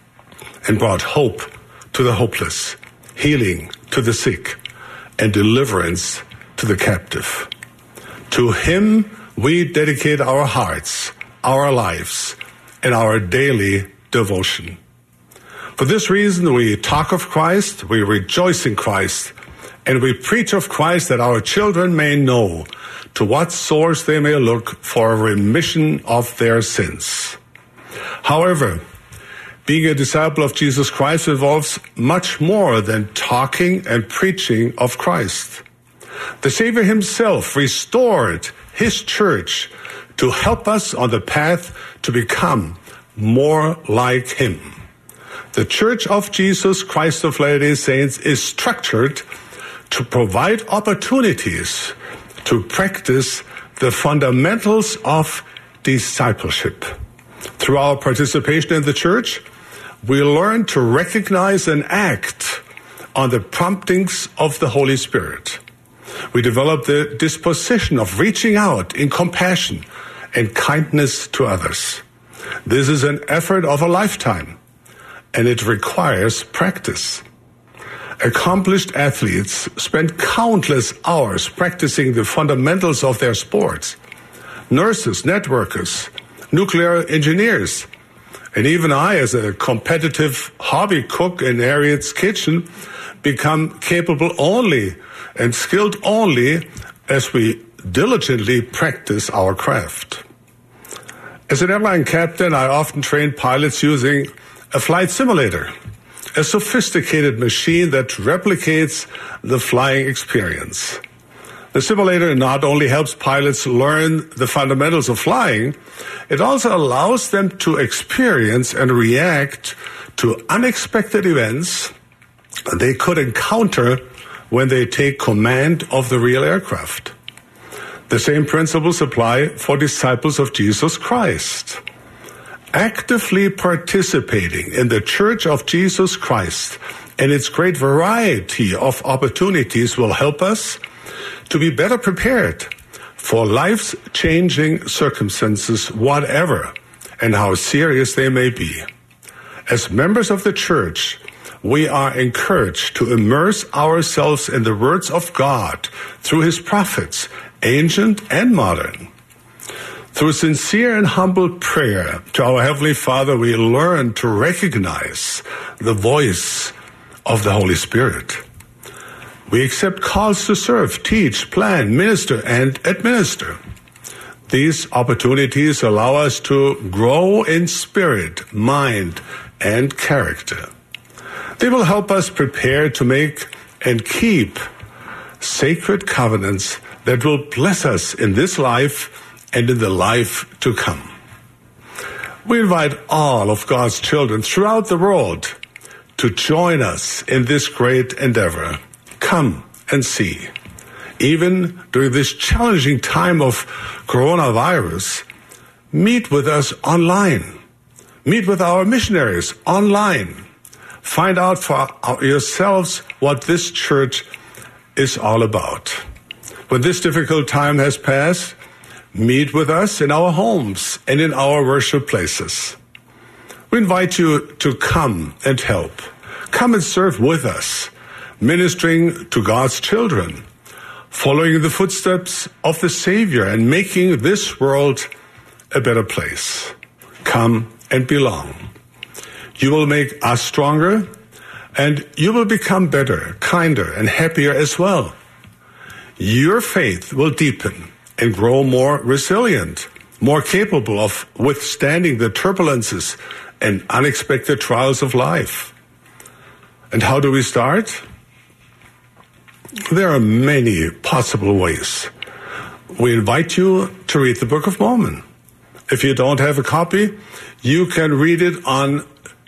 and brought hope to the hopeless, healing to the sick, and deliverance to the captive. To Him we dedicate our hearts, our lives, and our daily devotion. For this reason, we talk of Christ, we rejoice in Christ, and we preach of Christ that our children may know to what source they may look for a remission of their sins. However, being a disciple of Jesus Christ involves much more than talking and preaching of Christ. The Savior Himself restored His church to help us on the path to become more like Him. The Church of Jesus Christ of Latter-day Saints is structured to provide opportunities to practice the fundamentals of discipleship. Through our participation in the church, we learn to recognize and act on the promptings of the Holy Spirit. We develop the disposition of reaching out in compassion and kindness to others. This is an effort of a lifetime, and it requires practice. Accomplished athletes spend countless hours practicing the fundamentals of their sports. Nurses, networkers, nuclear engineers, and even I, as a competitive hobby cook in Harriet's kitchen, become capable only and skilled only as we diligently practice our craft. As an airline captain, I often train pilots using a flight simulator, a sophisticated machine that replicates the flying experience. The simulator not only helps pilots learn the fundamentals of flying, it also allows them to experience and react to unexpected events they could encounter when they take command of the real aircraft. The same principles apply for disciples of Jesus Christ. Actively participating in the Church of Jesus Christ and its great variety of opportunities will help us to be better prepared for life's changing circumstances, whatever and how serious they may be. As members of the Church, we are encouraged to immerse ourselves in the words of God through His prophets, ancient and modern. Through sincere and humble prayer to our Heavenly Father, we learn to recognize the voice of the Holy Spirit. We accept calls to serve, teach, plan, minister, and administer. These opportunities allow us to grow in spirit, mind, and character. They will help us prepare to make and keep sacred covenants that will bless us in this life and in the life to come. We invite all of God's children throughout the world to join us in this great endeavor. Come and see. Even during this challenging time of coronavirus, meet with us online. Meet with our missionaries online. Find out for yourselves what this church is all about. When this difficult time has passed, Meet with us in our homes and in our worship places. We invite you to come and help. Come and serve with us, ministering to God's children, following the footsteps of the Savior and making this world a better place. Come and belong. You will make us stronger, and you will become better, kinder, and happier as well. Your faith will deepen and grow more resilient, more capable of withstanding the turbulences and unexpected trials of life. And how do we start? There are many possible ways. We invite you to read the Book of Mormon. If you don't have a copy, you can read it on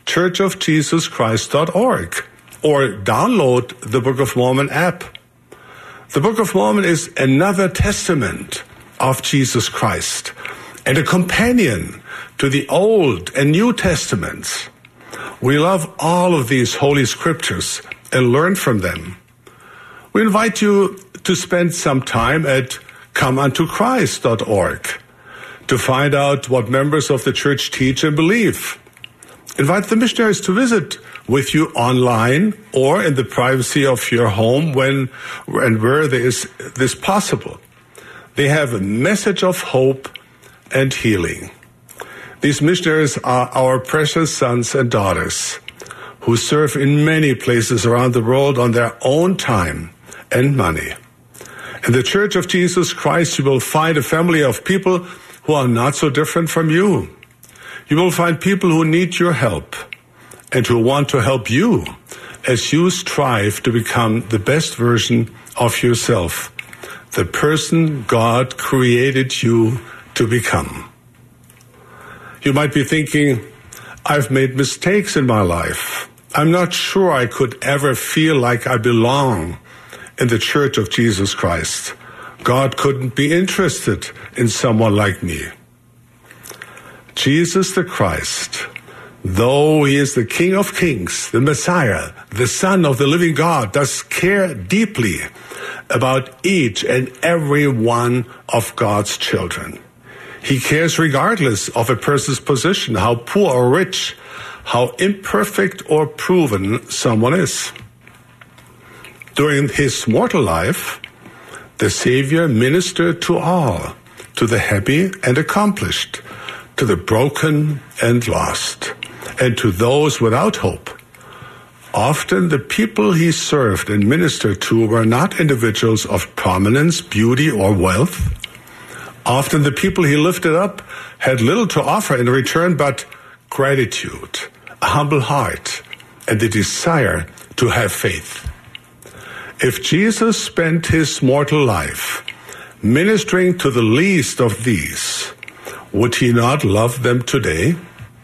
churchofjesuschrist.org or download the Book of Mormon app. The Book of Mormon is another testament of Jesus Christ and a companion to the Old and New Testaments. We love all of these holy scriptures and learn from them. We invite you to spend some time at comeuntochrist.org to find out what members of the church teach and believe. Invite the missionaries to visit with you online or in the privacy of your home when and where there is this possible. They have a message of hope and healing. These missionaries are our precious sons and daughters who serve in many places around the world on their own time and money. In the Church of Jesus Christ, you will find a family of people who are not so different from you. You will find people who need your help and who want to help you as you strive to become the best version of yourself, the person God created you to become. You might be thinking, I've made mistakes in my life. I'm not sure I could ever feel like I belong in the Church of Jesus Christ. God couldn't be interested in someone like me. Jesus the Christ, though he is the King of Kings, the Messiah, the Son of the living God, does care deeply about each and every one of God's children. He cares regardless of a person's position, how poor or rich, how imperfect or proven someone is. During his mortal life, the Savior ministered to all, to the happy and accomplished, to the broken and lost, and to those without hope. Often the people he served and ministered to were not individuals of prominence, beauty, or wealth. Often the people he lifted up had little to offer in return but gratitude, a humble heart, and the desire to have faith. If Jesus spent his mortal life ministering to the least of these, would he not love them today?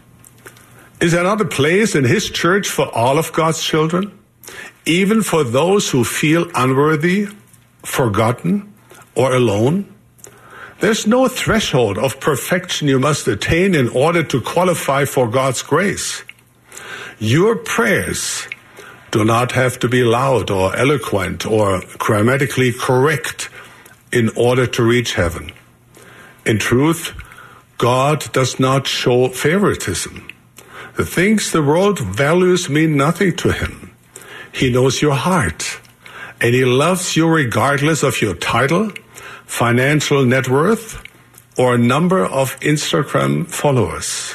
Is there not a place in his church for all of God's children, even for those who feel unworthy, forgotten, or alone? There's no threshold of perfection you must attain in order to qualify for God's grace. Your prayers do not have to be loud or eloquent or grammatically correct in order to reach heaven. In truth, God does not show favoritism. The things the world values mean nothing to him. He knows your heart, and he loves you regardless of your title, financial net worth, or number of Instagram followers.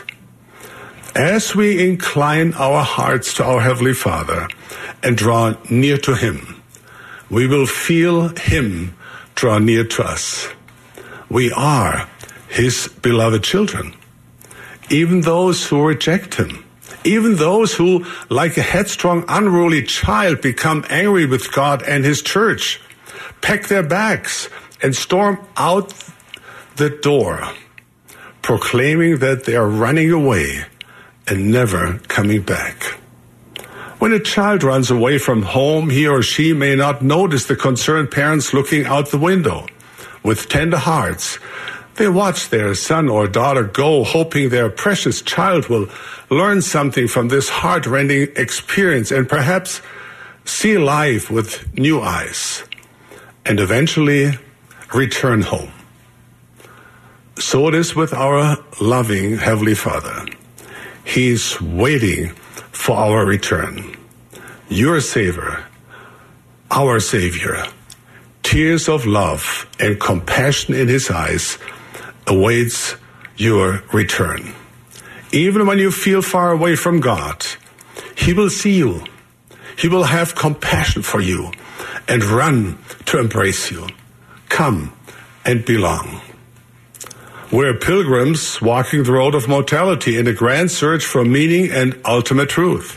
As we incline our hearts to our Heavenly Father and draw near to him, we will feel him draw near to us. We are his beloved children. Even those who reject him, even those who, like a headstrong, unruly child, become angry with God and his church, pack their bags and storm out the door, proclaiming that they are running away and never coming back. When a child runs away from home, he or she may not notice the concerned parents looking out the window. With tender hearts, they watch their son or daughter go, hoping their precious child will learn something from this heart-rending experience and perhaps see life with new eyes and eventually return home. So it is with our loving Heavenly Father. He's waiting for our return. Your Savior, our Savior, tears of love and compassion in his eyes awaits your return. Even when you feel far away from God, he will see you. He will have compassion for you and run to embrace you. Come and belong. We're pilgrims walking the road of mortality in a grand search for meaning and ultimate truth.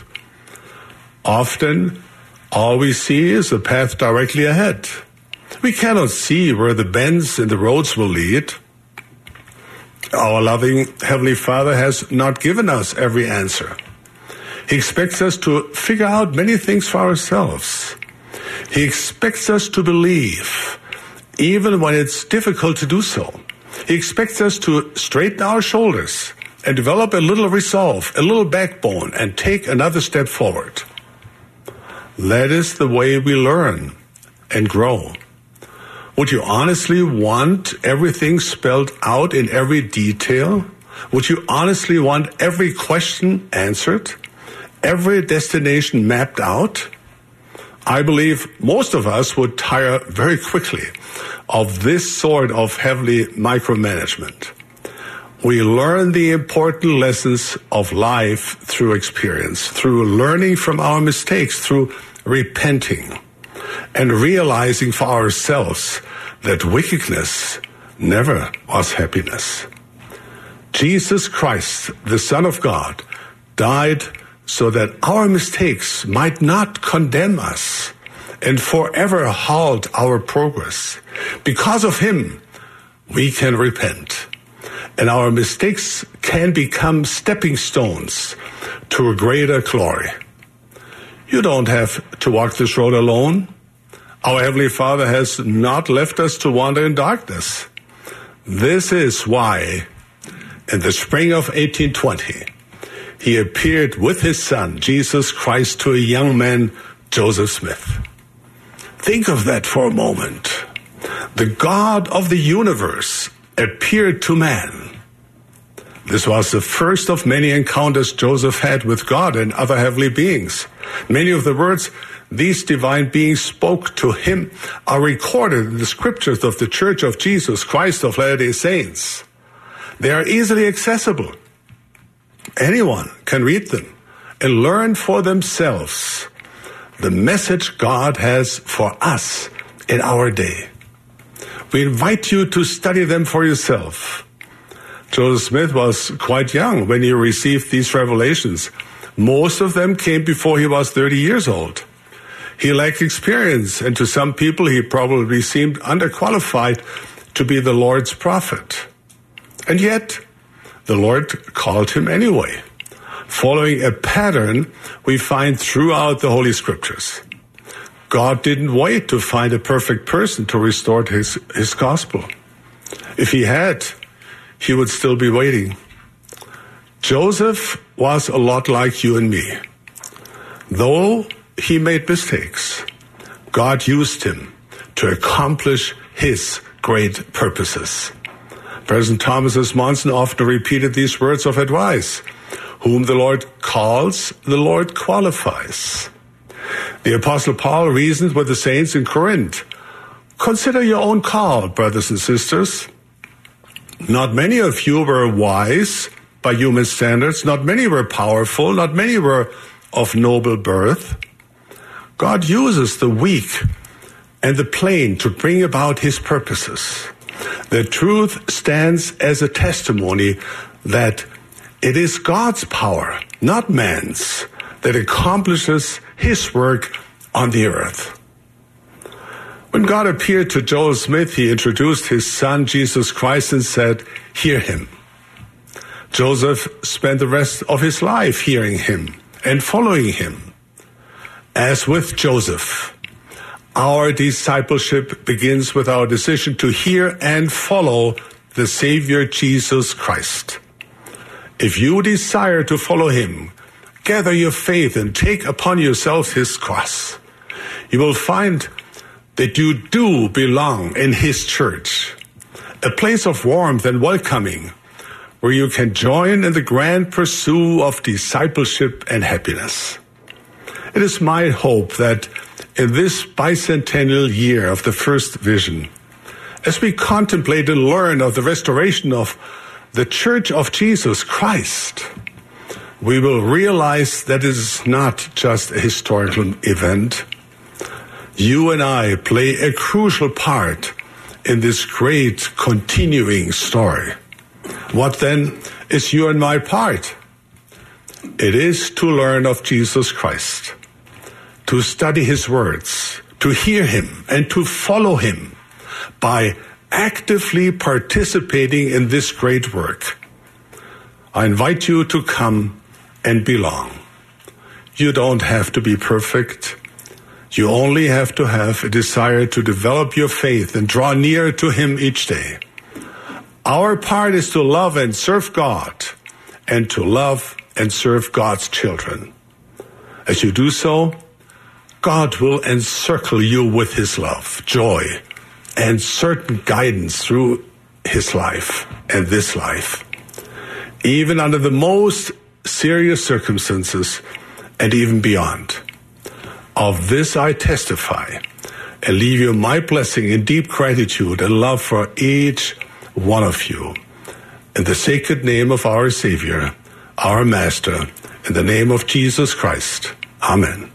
Often, all we see is the path directly ahead. We cannot see where the bends in the roads will lead. Our loving Heavenly Father has not given us every answer. He expects us to figure out many things for ourselves. He expects us to believe, even when it's difficult to do so. He expects us to straighten our shoulders and develop a little resolve, a little backbone, and take another step forward. That is the way we learn and grow. Would you honestly want everything spelled out in every detail? Would you honestly want every question answered? Every destination mapped out? I believe most of us would tire very quickly of this sort of heavenly micromanagement. We learn the important lessons of life through experience, through learning from our mistakes, through repenting, and realizing for ourselves that wickedness never was happiness. Jesus Christ, the Son of God, died so that our mistakes might not condemn us and forever halt our progress. Because of him, we can repent, and our mistakes can become stepping stones to a greater glory. You don't have to walk this road alone. Our Heavenly Father has not left us to wander in darkness. This is why, in the spring of 1820, he appeared with his son, Jesus Christ, to a young man, Joseph Smith. Think of that for a moment. The God of the universe appeared to man. This was the first of many encounters Joseph had with God and other heavenly beings. Many of the words these divine beings spoke to him are recorded in the scriptures of the Church of Jesus Christ of Latter-day Saints. They are easily accessible. Anyone can read them and learn for themselves the message God has for us in our day. We invite you to study them for yourself. Joseph Smith was quite young when he received these revelations. Most of them came before he was 30 years old. He lacked experience, and to some people he probably seemed underqualified to be the Lord's prophet. And yet, the Lord called him anyway, following a pattern we find throughout the Holy Scriptures. God didn't wait to find a perfect person to restore his gospel. If he had, he would still be waiting. Joseph was a lot like you and me. Though he made mistakes, God used him to accomplish his great purposes. President Thomas S. Monson often repeated these words of advice: whom the Lord calls, the Lord qualifies. The Apostle Paul reasoned with the saints in Corinth. Consider your own call, brothers and sisters. Not many of you were wise by human standards. Not many were powerful. Not many were of noble birth. God uses the weak and the plain to bring about his purposes. The truth stands as a testimony that it is God's power, not man's, that accomplishes his work on the earth. When God appeared to Joseph Smith, he introduced his son, Jesus Christ, and said, "Hear him." Joseph spent the rest of his life hearing him and following him. As with Joseph, our discipleship begins with our decision to hear and follow the Savior Jesus Christ. If you desire to follow him, gather your faith and take upon yourselves his cross. You will find that you do belong in his church, a place of warmth and welcoming, where you can join in the grand pursuit of discipleship and happiness. It is my hope that in this bicentennial year of the first vision, as we contemplate and learn of the restoration of the Church of Jesus Christ, we will realize that it is not just a historical event. You and I play a crucial part in this great continuing story. What then is your and my part? It is to learn of Jesus Christ, to study his words, to hear him, and to follow him by actively participating in this great work. I invite you to come and belong. You don't have to be perfect. You only have to have a desire to develop your faith and draw nearer to him each day. Our part is to love and serve God, and to love and serve God's children. As you do so, God will encircle you with his love, joy, and certain guidance through his life and this life, even under the most serious circumstances and even beyond. Of this I testify and leave you my blessing in deep gratitude and love for each one of you. In the sacred name of our Savior, our Master, in the name of Jesus Christ. Amen.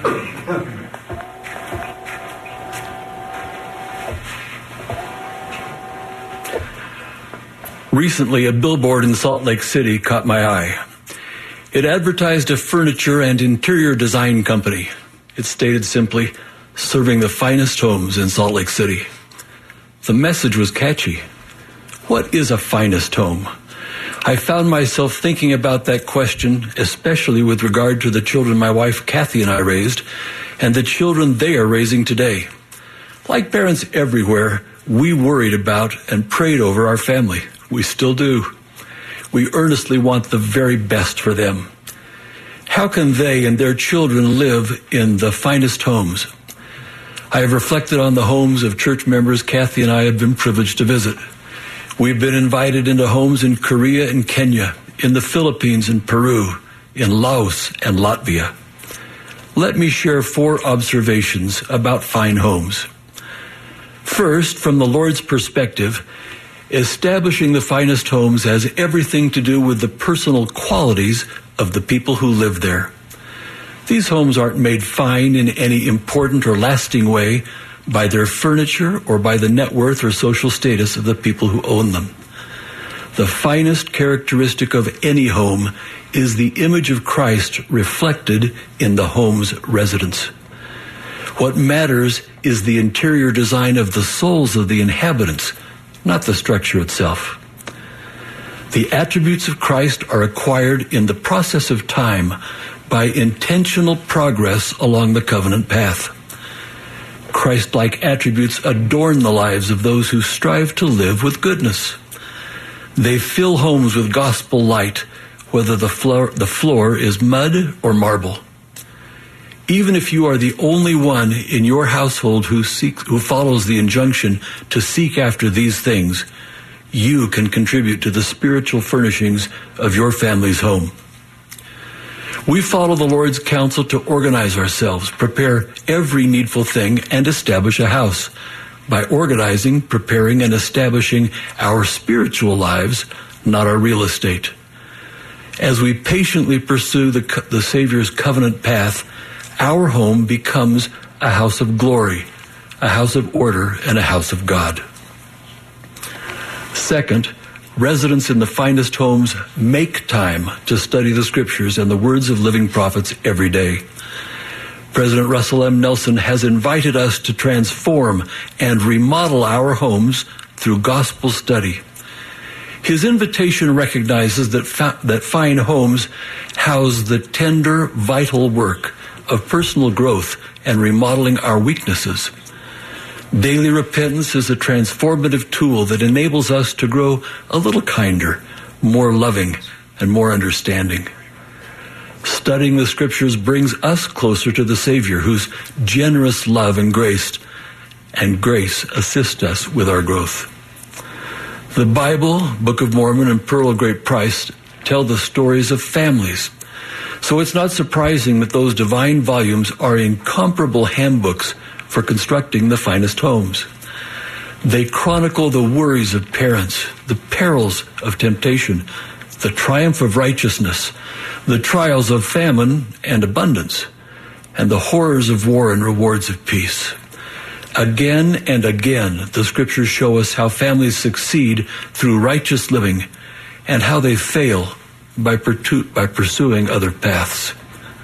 Recently, a billboard in Salt Lake City caught my eye. It advertised a furniture and interior design company. It stated simply, serving the finest homes in Salt Lake City. The message was catchy. What is a finest home? I found myself thinking about that question, especially with regard to the children my wife Kathy and I raised, and the children they are raising today. Like parents everywhere, we worried about and prayed over our family. We still do. We earnestly want the very best for them. How can they and their children live in the finest homes? I have reflected on the homes of church members Kathy and I have been privileged to visit. We've been invited into homes in Korea and Kenya, in the Philippines and Peru, in Laos and Latvia. Let me share 4 observations about fine homes. First, from the Lord's perspective, establishing the finest homes has everything to do with the personal qualities of the people who live there. These homes aren't made fine in any important or lasting way by their furniture or by the net worth or social status of the people who own them. The finest characteristic of any home is the image of Christ reflected in the home's residents. What matters is the interior design of the souls of the inhabitants, not the structure itself. The attributes of Christ are acquired in the process of time by intentional progress along the covenant path. Christ-like attributes adorn the lives of those who strive to live with goodness. They fill homes with gospel light, whether the floor is mud or marble. Even if you are the only one in your household who follows the injunction to seek after these things, you can contribute to the spiritual furnishings of your family's home. We follow the Lord's counsel to organize ourselves, prepare every needful thing, and establish a house. By organizing, preparing, and establishing our spiritual lives, not our real estate. As we patiently pursue the Savior's covenant path, our home becomes a house of glory, a house of order, and a house of God. Second, residents in the finest homes make time to study the scriptures and the words of living prophets every day. President Russell M. Nelson has invited us to transform and remodel our homes through gospel study. His invitation recognizes that fine homes house the tender, vital work of personal growth and remodeling our weaknesses. Daily repentance is a transformative tool that enables us to grow a little kinder, more loving, and more understanding. Studying the scriptures brings us closer to the Savior, whose generous love and grace assist us with our growth. The Bible, Book of Mormon, and Pearl of Great Price tell the stories of families. So it's not surprising that those divine volumes are incomparable handbooks for constructing the finest homes. They chronicle the worries of parents, the perils of temptation, the triumph of righteousness, the trials of famine and abundance, and the horrors of war and rewards of peace. Again and again, the scriptures show us how families succeed through righteous living and how they fail by pursuing other paths.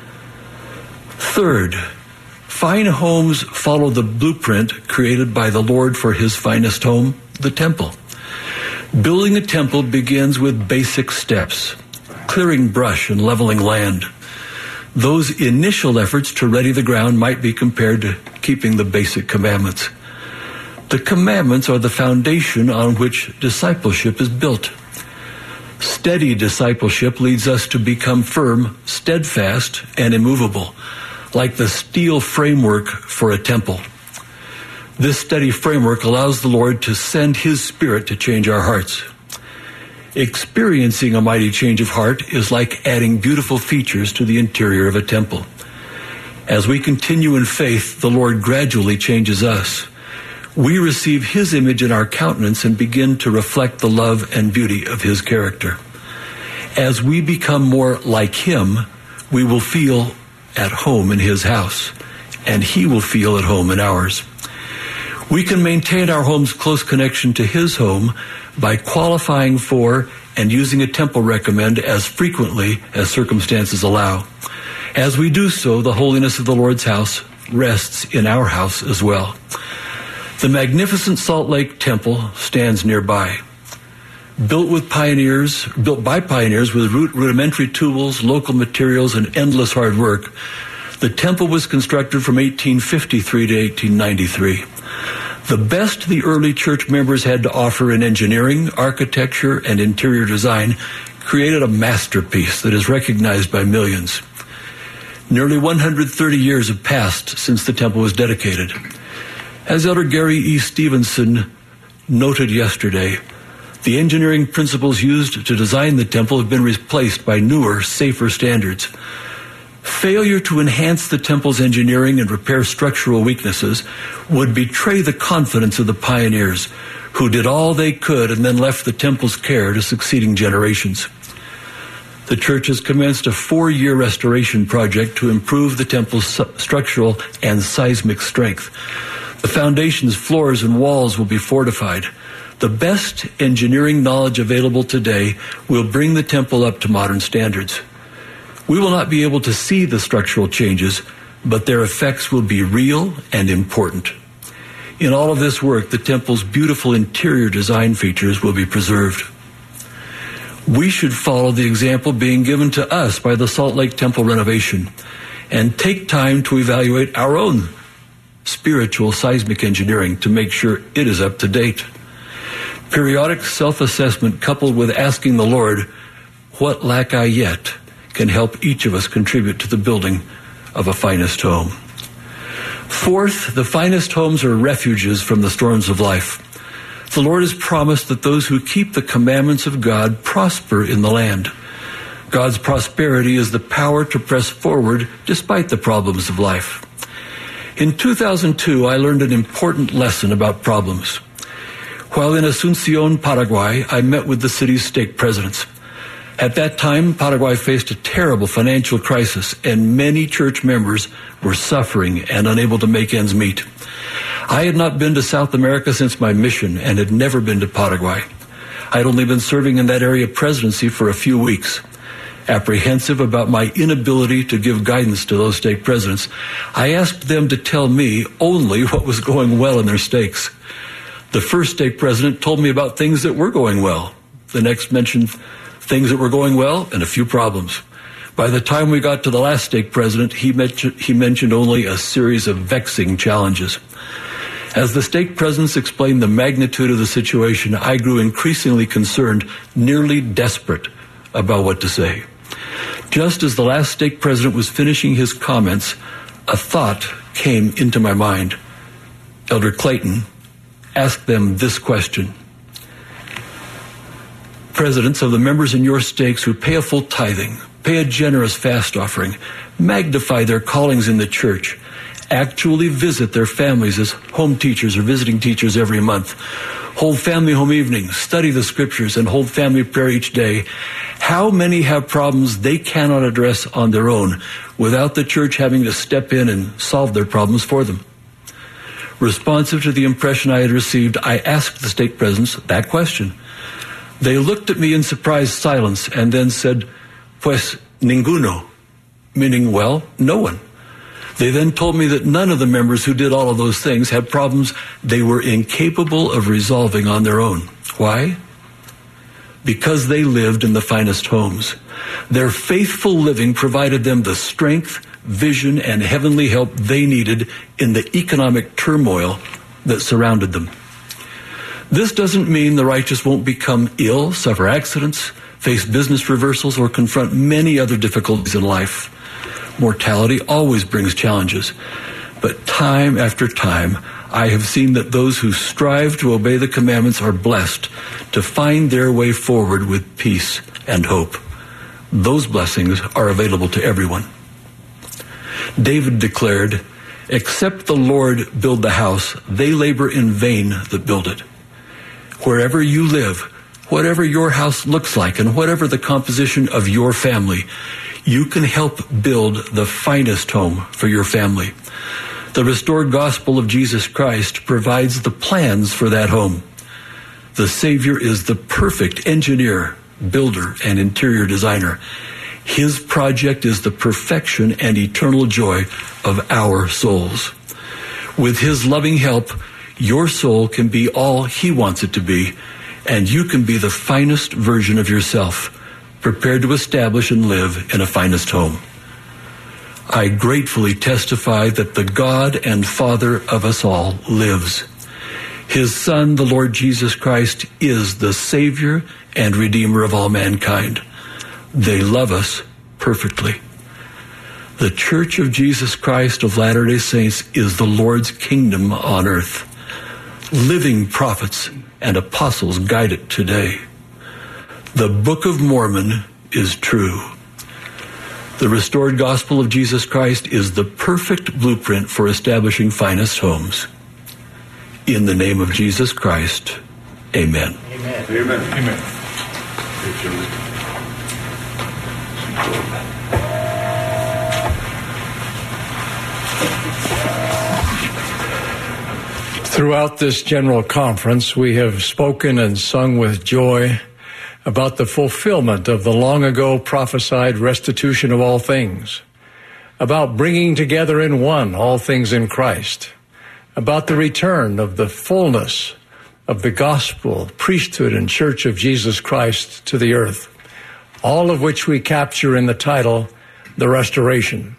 Third, fine homes follow the blueprint created by the Lord for his finest home, the temple. Building a temple begins with basic steps, clearing brush and leveling land. Those initial efforts to ready the ground might be compared to keeping the basic commandments. The commandments are the foundation on which discipleship is built. Steady discipleship leads us to become firm, steadfast, and immovable, like the steel framework for a temple. This steady framework allows the Lord to send his Spirit to change our hearts. Experiencing a mighty change of heart is like adding beautiful features to the interior of a temple. As we continue in faith, the Lord gradually changes us. We receive his image in our countenance and begin to reflect the love and beauty of his character. As we become more like him, we will feel at home in his house, and he will feel at home in ours. We can maintain our home's close connection to his home by qualifying for and using a temple recommend as frequently as circumstances allow. As we do so, the holiness of the Lord's house rests in our house as well. The magnificent Salt Lake Temple stands nearby. Built by pioneers with rudimentary tools, local materials, and endless hard work, the temple was constructed from 1853 to 1893. The best the early church members had to offer in engineering, architecture, and interior design created a masterpiece that is recognized by millions. Nearly 130 years have passed since the temple was dedicated. As Elder Gary E. Stevenson noted yesterday, the engineering principles used to design the temple have been replaced by newer, safer standards. Failure to enhance the temple's engineering and repair structural weaknesses would betray the confidence of the pioneers, who did all they could and then left the temple's care to succeeding generations. The church has commenced a 4-year restoration project to improve the temple's structural and seismic strength. The foundations, floors, and walls will be fortified. The best engineering knowledge available today will bring the temple up to modern standards. We will not be able to see the structural changes, but their effects will be real and important. In all of this work, the temple's beautiful interior design features will be preserved. We should follow the example being given to us by the Salt Lake Temple renovation and take time to evaluate our own spiritual seismic engineering to make sure it is up to date. Periodic self-assessment coupled with asking the Lord, "What lack I yet?" can help each of us contribute to the building of a finest home. Fourth, the finest homes are refuges from the storms of life. The Lord has promised that those who keep the commandments of God prosper in the land. God's prosperity is the power to press forward despite the problems of life. In 2002, I learned an important lesson about problems. While in Asunción, Paraguay, I met with the city's stake presidents. At that time, Paraguay faced a terrible financial crisis, and many church members were suffering and unable to make ends meet. I had not been to South America since my mission and had never been to Paraguay. I had only been serving in that area presidency for a few weeks. Apprehensive about my inability to give guidance to those stake presidents, I asked them to tell me only what was going well in their stakes. The first stake president told me about things that were going well. The next mentioned things that were going well and a few problems. By the time we got to the last stake president, he mentioned only a series of vexing challenges. As the stake presidents explained the magnitude of the situation, I grew increasingly concerned, nearly desperate about what to say. Just as the last stake president was finishing his comments, a thought came into my mind. Elder Clayton asked them this question: presidents of the members in your stakes who pay a full tithing, pay a generous fast offering, magnify their callings in the church, actually visit their families as home teachers or visiting teachers every month, hold family home evenings, study the scriptures, and hold family prayer each day. How many have problems they cannot address on their own without the church having to step in and solve their problems for them? Responsive to the impression I had received, I asked the stake presidents that question. They looked at me in surprised silence and then said, "Pues ninguno," meaning, well, no one. They then told me that none of the members who did all of those things had problems they were incapable of resolving on their own. Why? Because they lived in the finest homes. Their faithful living provided them the strength, vision, and heavenly help they needed in the economic turmoil that surrounded them. This doesn't mean the righteous won't become ill, suffer accidents, face business reversals, or confront many other difficulties in life. Mortality always brings challenges, but time after time, I have seen that those who strive to obey the commandments are blessed to find their way forward with peace and hope. Those blessings are available to everyone. David declared, "Except the Lord build the house, they labor in vain that build it." Wherever you live, whatever your house looks like, and whatever the composition of your family, you can help build the finest home for your family. The restored gospel of Jesus Christ provides the plans for that home. The Savior is the perfect engineer, builder, and interior designer. His project is the perfection and eternal joy of our souls. With His loving help, your soul can be all He wants it to be, and you can be the finest version of yourself, prepared to establish and live in a finest home. I gratefully testify that the God and Father of us all lives. His Son, the Lord Jesus Christ, is the Savior and Redeemer of all mankind. They love us perfectly. The Church of Jesus Christ of Latter-day Saints is the Lord's kingdom on earth. Living prophets and apostles guide it today. The Book of Mormon is true. The restored gospel of Jesus Christ is the perfect blueprint for establishing finest homes. In the name of Jesus Christ, amen. Amen. Amen. Amen. Throughout this general conference, we have spoken and sung with joy about the fulfillment of the long ago prophesied restitution of all things, about bringing together in one all things in Christ, about the return of the fullness of the gospel, priesthood, and church of Jesus Christ to the earth, all of which we capture in the title, The Restoration.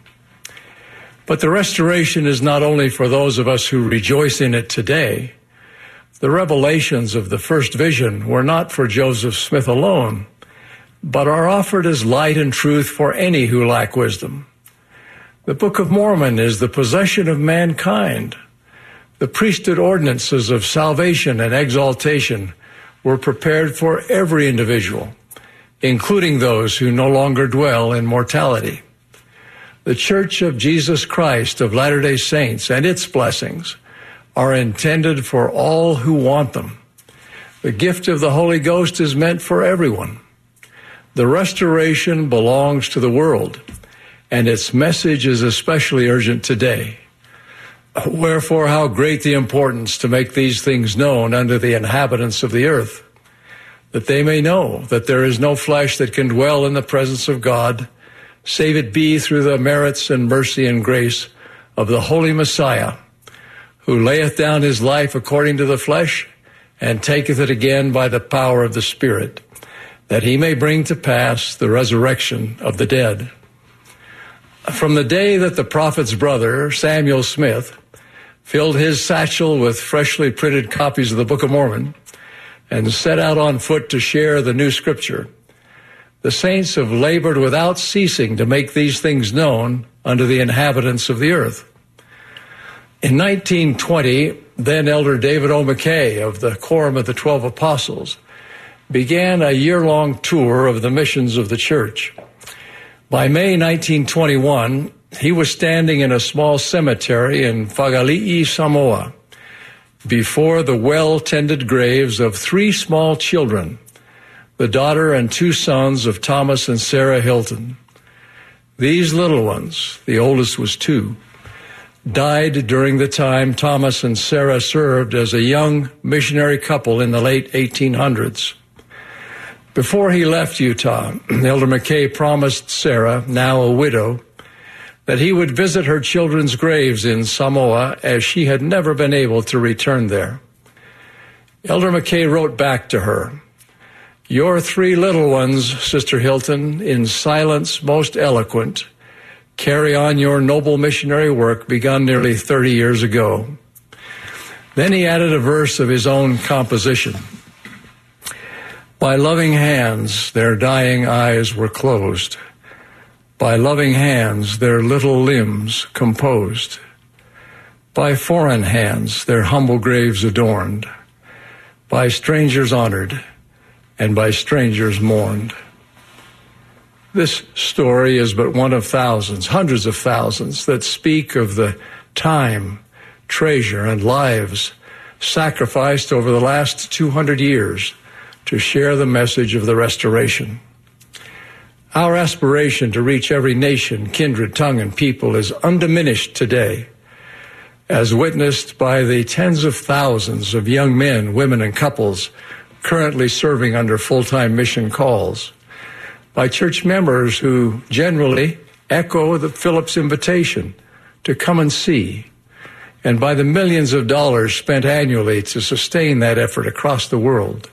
But the restoration is not only for those of us who rejoice in it today. The revelations of the first vision were not for Joseph Smith alone, but are offered as light and truth for any who lack wisdom. The Book of Mormon is the possession of mankind. The priesthood ordinances of salvation and exaltation were prepared for every individual, including those who no longer dwell in mortality. The Church of Jesus Christ of Latter-day Saints and its blessings are intended for all who want them. The gift of the Holy Ghost is meant for everyone. The restoration belongs to the world, and its message is especially urgent today. Wherefore, how great the importance to make these things known unto the inhabitants of the earth, that they may know that there is no flesh that can dwell in the presence of God, save it be through the merits and mercy and grace of the Holy Messiah, who layeth down his life according to the flesh, and taketh it again by the power of the Spirit, that he may bring to pass the resurrection of the dead. From the day that the prophet's brother, Samuel Smith, filled his satchel with freshly printed copies of the Book of Mormon and set out on foot to share the new scripture, the saints have labored without ceasing to make these things known unto the inhabitants of the earth. In 1920, then Elder David O. McKay of the Quorum of the 12 Apostles began a year-long tour of the missions of the church. By May 1921, he was standing in a small cemetery in Whakali'i, Samoa, before the well-tended graves of 3 small children, the daughter and 2 sons of Thomas and Sarah Hilton. These little ones, the oldest was 2, died during the time Thomas and Sarah served as a young missionary couple in the late 1800s. Before he left Utah, Elder McKay promised Sarah, now a widow, that he would visit her children's graves in Samoa, as she had never been able to return there. Elder McKay wrote back to her, "Your 3 little ones, Sister Hilton, in silence most eloquent, carry on your noble missionary work begun nearly 30 years ago." Then he added a verse of his own composition. "By loving hands their dying eyes were closed. By loving hands their little limbs composed. By foreign hands their humble graves adorned. By strangers honored and by strangers mourned." This story is but one of thousands, hundreds of thousands, that speak of the time, treasure, and lives sacrificed over the last 200 years to share the message of the restoration. Our aspiration to reach every nation, kindred, tongue, and people is undiminished today, as witnessed by the tens of thousands of young men, women, and couples currently serving under full-time mission calls, by church members who generally echo the Phillips invitation to come and see, and by the millions of dollars spent annually to sustain that effort across the world.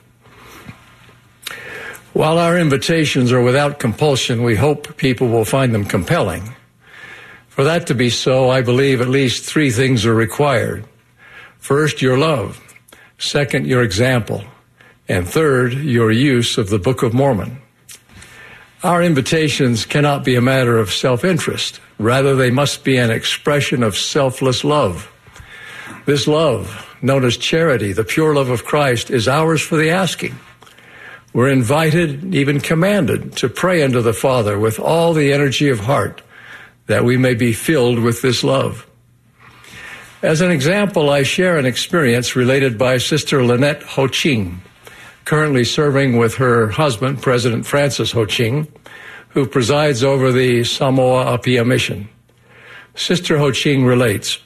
While our invitations are without compulsion, we hope people will find them compelling. For that to be so, I believe at least 3 things are required. First, your love. Second, your example. And third, your use of the Book of Mormon. Our invitations cannot be a matter of self-interest. Rather, they must be an expression of selfless love. This love, known as charity, the pure love of Christ, is ours for the asking. We're invited, even commanded, to pray unto the Father with all the energy of heart, that we may be filled with this love. As an example, I share an experience related by Sister Lynette Ho Ching, currently serving with her husband, President Francis Ho Ching, who presides over the Samoa Apia mission. Sister Ho Ching relates,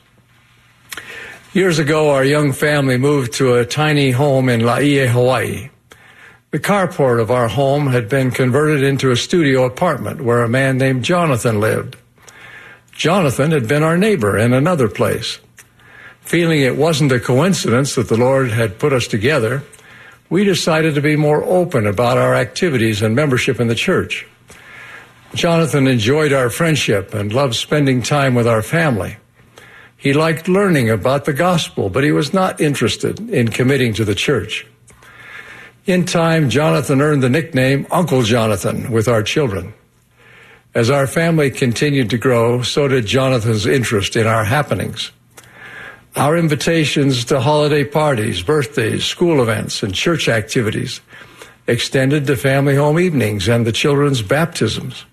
"Years ago, our young family moved to a tiny home in Laie, Hawaii. The carport of our home had been converted into a studio apartment where a man named Jonathan lived. Jonathan had been our neighbor in another place. Feeling it wasn't a coincidence that the Lord had put us together, we decided to be more open about our activities and membership in the church. Jonathan enjoyed our friendship and loved spending time with our family. He liked learning about the gospel, but he was not interested in committing to the church. In time, Jonathan earned the nickname Uncle Jonathan with our children. As our family continued to grow, so did Jonathan's interest in our happenings. Our invitations to holiday parties, birthdays, school events, and church activities extended to family home evenings and the children's baptisms.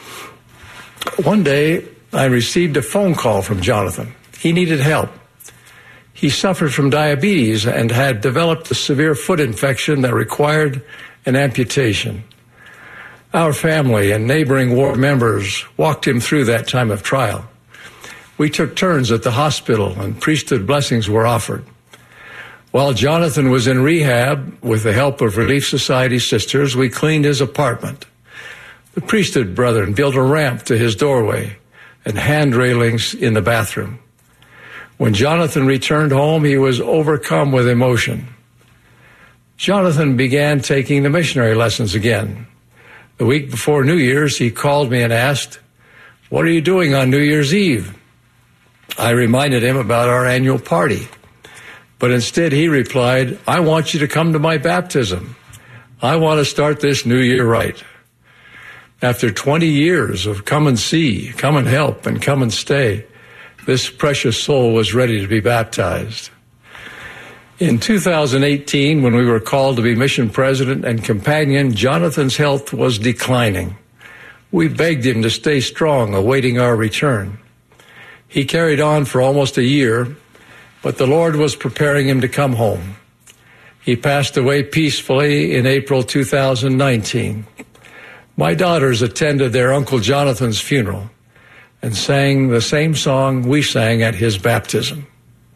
One day, I received a phone call from Jonathan. He needed help. He suffered from diabetes and had developed a severe foot infection that required an amputation. Our family and neighboring ward members walked him through that time of trial. We took turns at the hospital and priesthood blessings were offered. While Jonathan was in rehab, with the help of Relief Society sisters, we cleaned his apartment. The priesthood brethren built a ramp to his doorway and hand railings in the bathroom. When Jonathan returned home, he was overcome with emotion. Jonathan began taking the missionary lessons again. The week before New Year's, he called me and asked, "What are you doing on New Year's Eve?" I reminded him about our annual party. But instead he replied, "I want you to come to my baptism. I want to start this new year right." After 20 years of come and see, come and help, and come and stay, this precious soul was ready to be baptized. In 2018, when we were called to be mission president and companion, Jonathan's health was declining. We begged him to stay strong, awaiting our return. He carried on for almost a year, but the Lord was preparing him to come home. He passed away peacefully in April 2019. My daughters attended their Uncle Jonathan's funeral and sang the same song we sang at his baptism.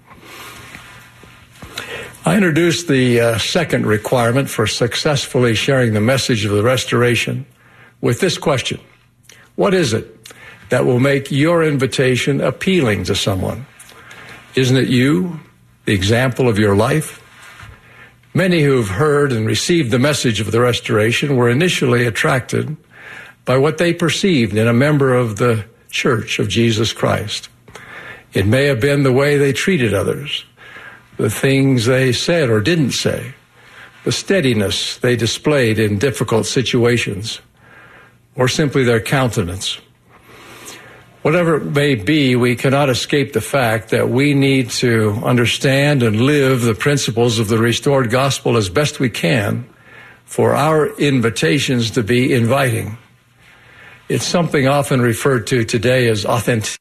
I introduced the second requirement for successfully sharing the message of the restoration with this question: what is it that will make your invitation appealing to someone? Isn't it you, the example of your life? Many who have heard and received the message of the restoration were initially attracted by what they perceived in a member of the Church of Jesus Christ. It may have been the way they treated others, the things they said or didn't say, the steadiness they displayed in difficult situations, or simply their countenance. Whatever it may be, we cannot escape the fact that we need to understand and live the principles of the restored gospel as best we can for our invitations to be inviting. It's something often referred to today as authenticity.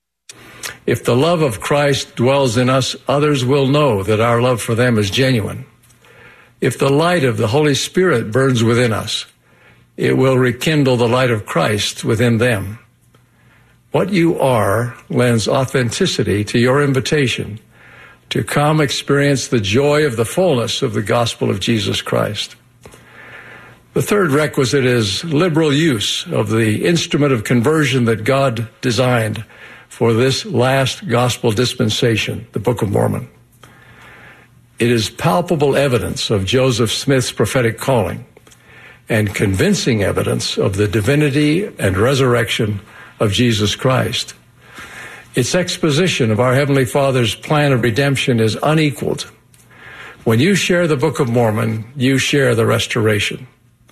If the love of Christ dwells in us, others will know that our love for them is genuine. If the light of the Holy Spirit burns within us, it will rekindle the light of Christ within them. What you are lends authenticity to your invitation to come experience the joy of the fullness of the gospel of Jesus Christ. The third requisite is liberal use of the instrument of conversion that God designed for this last gospel dispensation, the Book of Mormon. It is palpable evidence of Joseph Smith's prophetic calling and convincing evidence of the divinity and resurrection of Jesus Christ. Its exposition of our Heavenly Father's plan of redemption is unequaled. When you share the Book of Mormon, you share the restoration.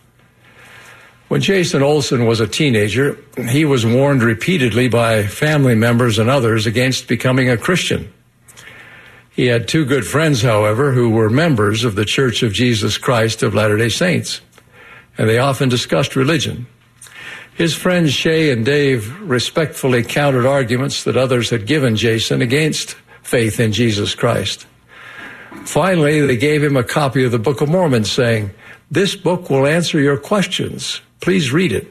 When Jason Olson was a teenager, he was warned repeatedly by family members and others against becoming a Christian. He had two good friends, however, who were members of the Church of Jesus Christ of Latter-day Saints, and they often discussed religion. His friends Shay and Dave respectfully countered arguments that others had given Jason against faith in Jesus Christ. Finally, they gave him a copy of the Book of Mormon, saying, "This book will answer your questions. Please read it."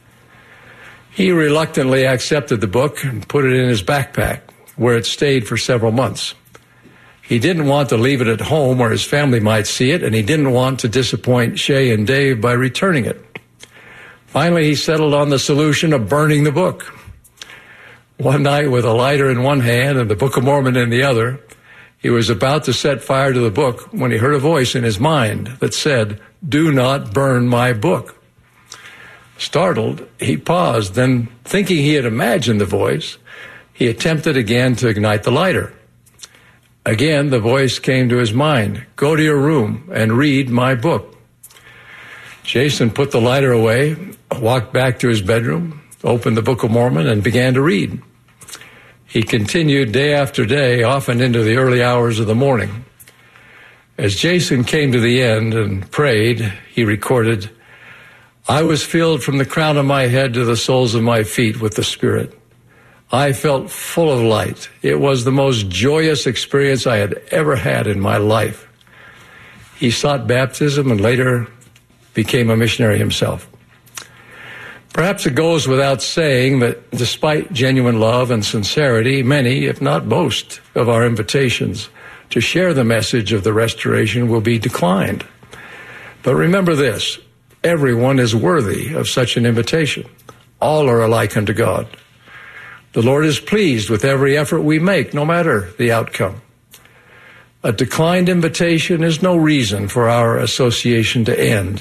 He reluctantly accepted the book and put it in his backpack, where it stayed for several months. He didn't want to leave it at home where his family might see it, and he didn't want to disappoint Shay and Dave by returning it. Finally, he settled on the solution of burning the book. One night, with a lighter in one hand and the Book of Mormon in the other, he was about to set fire to the book when he heard a voice in his mind that said, "Do not burn my book." Startled, he paused, then, thinking he had imagined the voice, he attempted again to ignite the lighter. Again, the voice came to his mind, "Go to your room and read my book." Jason put the lighter away, walked back to his bedroom, opened the Book of Mormon, and began to read. He continued day after day, often into the early hours of the morning. As Jason came to the end and prayed, he recorded, "I was filled from the crown of my head to the soles of my feet with the Spirit. I felt full of light. It was the most joyous experience I had ever had in my life." He sought baptism and later became a missionary himself. Perhaps it goes without saying that despite genuine love and sincerity, many, if not most, of our invitations to share the message of the restoration will be declined. But remember this, everyone is worthy of such an invitation. All are alike unto God. The Lord is pleased with every effort we make, no matter the outcome. A declined invitation is no reason for our association to end.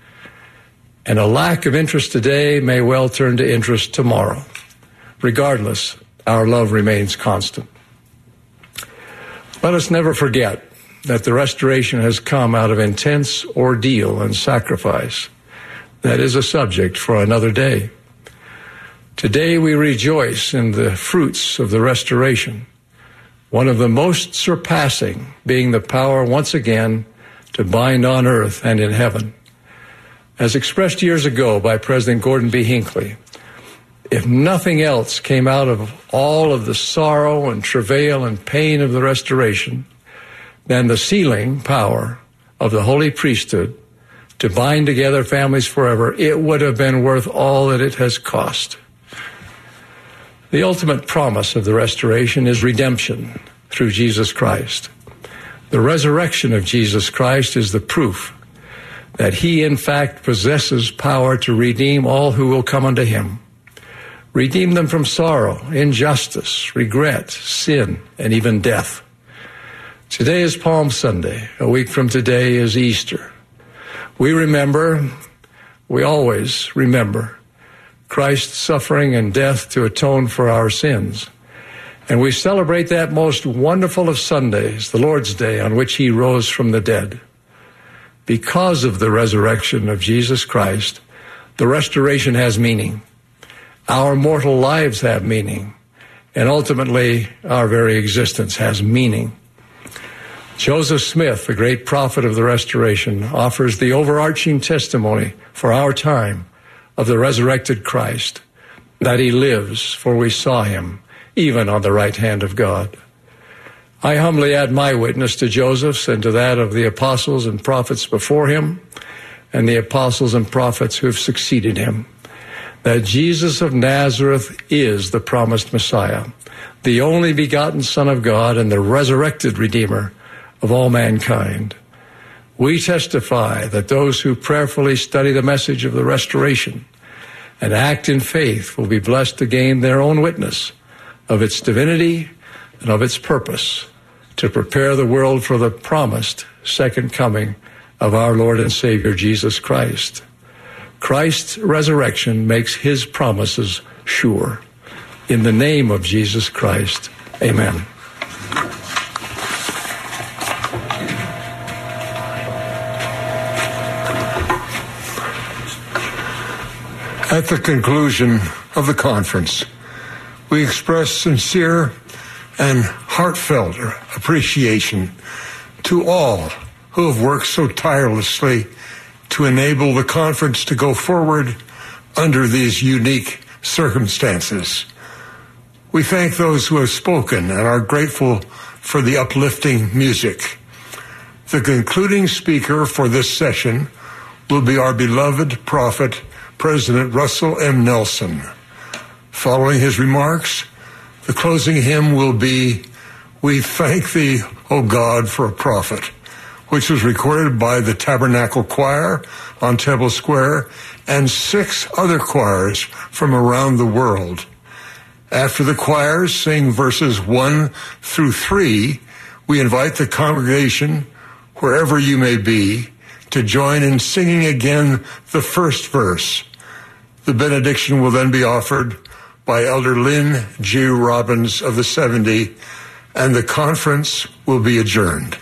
And a lack of interest today may well turn to interest tomorrow. Regardless, our love remains constant. Let us never forget that the restoration has come out of intense ordeal and sacrifice. That is a subject for another day. Today we rejoice in the fruits of the restoration. one of the most surpassing being the power once again to bind on earth and in heaven. As expressed years ago by President Gordon B. Hinckley, if nothing else came out of all of the sorrow and travail and pain of the restoration than the sealing power of the holy priesthood to bind together families forever, it would have been worth all that it has cost. The ultimate promise of the restoration is redemption through Jesus Christ. The resurrection of Jesus Christ is the proof that he, in fact, possesses power to redeem all who will come unto him. Redeem them from sorrow, injustice, regret, sin, and even death. Today is Palm Sunday. A week from today is Easter. We always remember Christ's suffering and death to atone for our sins. And we celebrate that most wonderful of Sundays, the Lord's Day, on which he rose from the dead. Because of the resurrection of Jesus Christ, the restoration has meaning. Our mortal lives have meaning. And ultimately, our very existence has meaning. Joseph Smith, the great prophet of the restoration, offers the overarching testimony for our time of the resurrected Christ, that he lives, for we saw him, even on the right hand of God. I humbly add my witness to Joseph's and to that of the apostles and prophets before him, and the apostles and prophets who have succeeded him, that Jesus of Nazareth is the promised Messiah, the only begotten Son of God and the resurrected Redeemer of all mankind. We testify that those who prayerfully study the message of the restoration and act in faith will be blessed to gain their own witness of its divinity and of its purpose to prepare the world for the promised second coming of our Lord and Savior Jesus Christ. Christ's resurrection makes his promises sure. In the name of Jesus Christ, amen. At the conclusion of the conference, we express sincere and heartfelt appreciation to all who have worked so tirelessly to enable the conference to go forward under these unique circumstances. We thank those who have spoken and are grateful for the uplifting music. The concluding speaker for this session will be our beloved prophet, President Russell M. Nelson. Following his remarks, the closing hymn will be "We Thank Thee, O God, for a Prophet," which was recorded by the Tabernacle Choir on Temple Square and 6 other choirs from around the world. After the choirs sing verses 1 through 3, we invite the congregation, wherever you may be, to join in singing again the first verse. The benediction will then be offered by Elder Lynn G. Robbins of the 70, and the conference will be adjourned.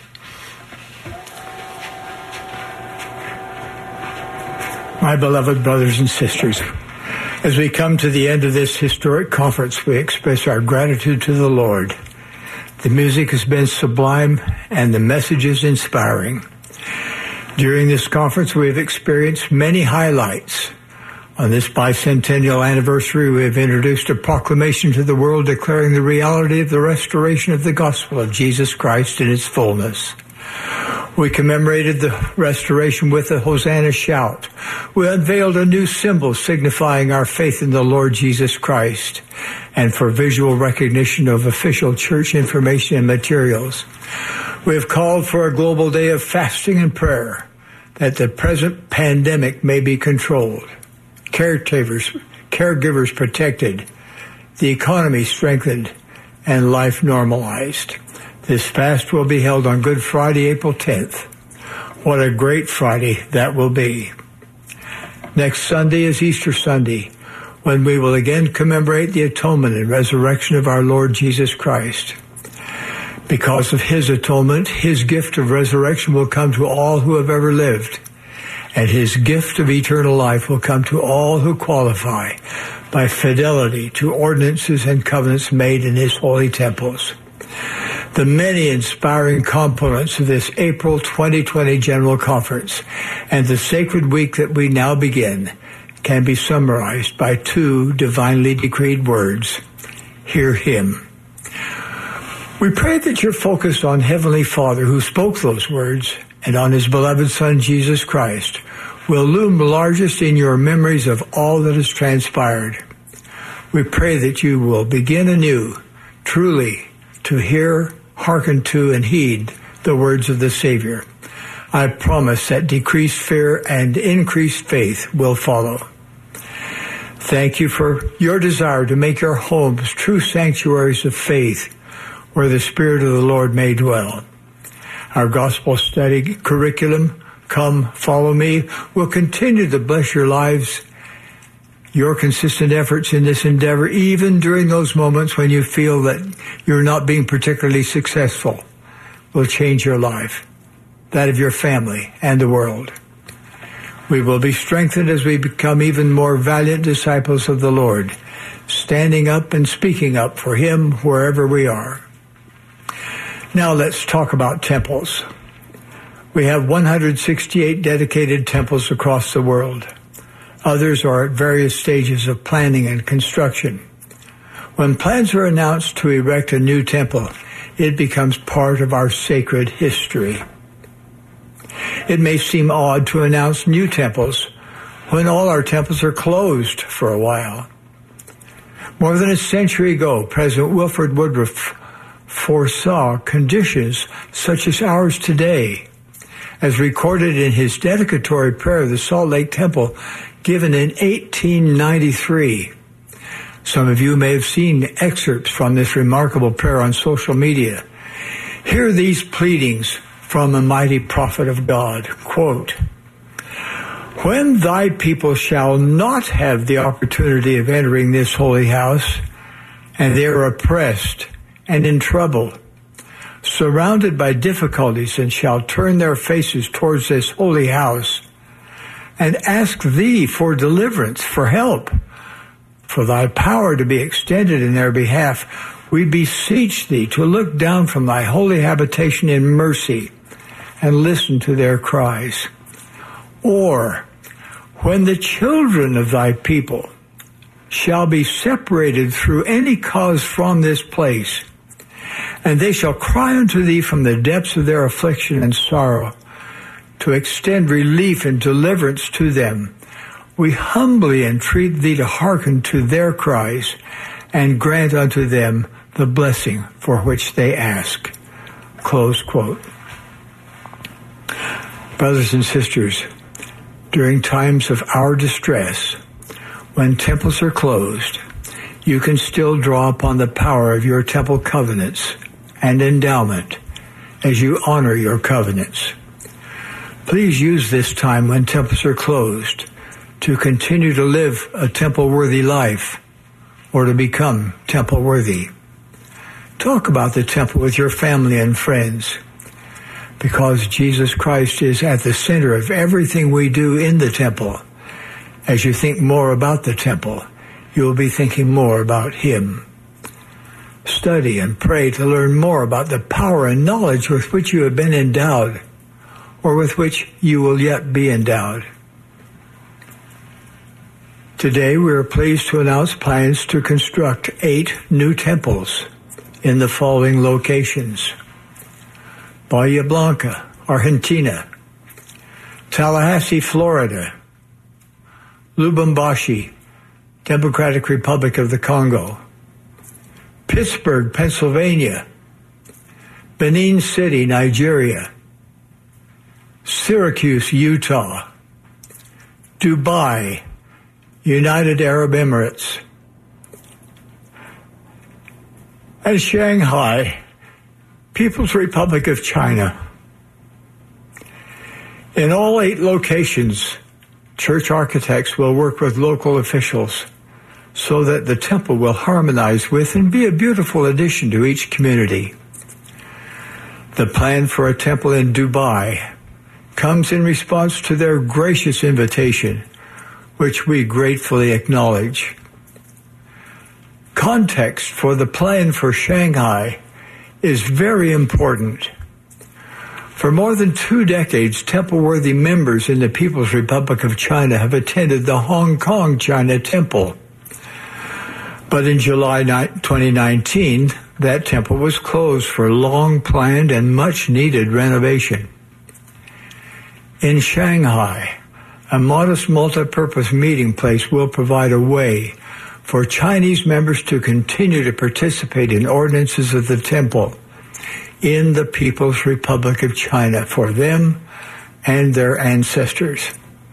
My beloved brothers and sisters, as we come to the end of this historic conference, we express our gratitude to the Lord. The music has been sublime and the message is inspiring. During this conference, we have experienced many highlights. On this bicentennial anniversary, we have introduced a proclamation to the world declaring the reality of the restoration of the gospel of Jesus Christ in its fullness. We commemorated the restoration with a Hosanna shout. We unveiled a new symbol signifying our faith in the Lord Jesus Christ, and for visual recognition of official church information and materials. We have called for a global day of fasting and prayer that the present pandemic may be controlled, caregivers protected, the economy strengthened, and life normalized. This fast will be held on Good Friday, April 10th. What a great Friday that will be. Next Sunday is Easter Sunday, when we will again commemorate the atonement and resurrection of our Lord Jesus Christ. Because of his atonement, his gift of resurrection will come to all who have ever lived, and his gift of eternal life will come to all who qualify by fidelity to ordinances and covenants made in his holy temples. The many inspiring components of this April 2020 General Conference and the sacred week that we now begin can be summarized by two divinely decreed words: hear him. We pray that you're focused on Heavenly Father who spoke those words and on his beloved Son, Jesus Christ, will loom largest in your memories of all that has transpired. We pray that you will begin anew, truly, to hear, hearken to, and heed the words of the Savior. I promise that decreased fear and increased faith will follow. Thank you for your desire to make your homes true sanctuaries of faith where the Spirit of the Lord may dwell. Our gospel study curriculum, Come Follow Me, will continue to bless your lives, your consistent efforts in this endeavor, even during those moments when you feel that you're not being particularly successful, will change your life, that of your family, and the world. We will be strengthened as we become even more valiant disciples of the Lord, standing up and speaking up for him wherever we are. Now let's talk about temples. We have 168 dedicated temples across the world. Others are at various stages of planning and construction. When plans are announced to erect a new temple, it becomes part of our sacred history. It may seem odd to announce new temples when all our temples are closed for a while. More than a century ago, President Wilford Woodruff foresaw conditions such as ours today, as recorded in his dedicatory prayer of the Salt Lake Temple given in 1893. Some of you may have seen excerpts from this remarkable prayer on social media. Hear these pleadings from a mighty prophet of God. Quote, "When thy people shall not have the opportunity of entering this holy house, and they are oppressed and in trouble, surrounded by difficulties, and shall turn their faces towards this holy house, and ask thee for deliverance, for help, for thy power to be extended in their behalf, we beseech thee to look down from thy holy habitation in mercy, and listen to their cries. Or, when the children of thy people shall be separated through any cause from this place, and they shall cry unto thee from the depths of their affliction and sorrow, to extend relief and deliverance to them, we humbly entreat thee to hearken to their cries, and grant unto them the blessing for which they ask." Close quote. Brothers and sisters, during times of our distress, when temples are closed, you can still draw upon the power of your temple covenants and endowment as you honor your covenants. Please use this time when temples are closed to continue to live a temple-worthy life or to become temple-worthy. Talk about the temple with your family and friends, because Jesus Christ is at the center of everything we do in the temple. As you think more about the temple, you will be thinking more about him. Study and pray to learn more about the power and knowledge with which you have been endowed, or with which you will yet be endowed. Today we are pleased to announce plans to construct 8 new temples in the following locations: Bahia Blanca, Argentina; Tallahassee, Florida; Lubumbashi, Democratic Republic of the Congo; Pittsburgh, Pennsylvania; Benin City, Nigeria; Syracuse, Utah; Dubai, United Arab Emirates; and Shanghai, People's Republic of China. In all 8 locations, church architects will work with local officials so that the temple will harmonize with and be a beautiful addition to each community. The plan for a temple in Dubai comes in response to their gracious invitation, which we gratefully acknowledge. Context for the plan for Shanghai is very important. For more than 2 decades, temple-worthy members in the People's Republic of China have attended the Hong Kong China Temple. But in July 2019, that temple was closed for long-planned and much-needed renovation. In Shanghai, a modest multi-purpose meeting place will provide a way for Chinese members to continue to participate in ordinances of the temple in the People's Republic of China for them and their ancestors.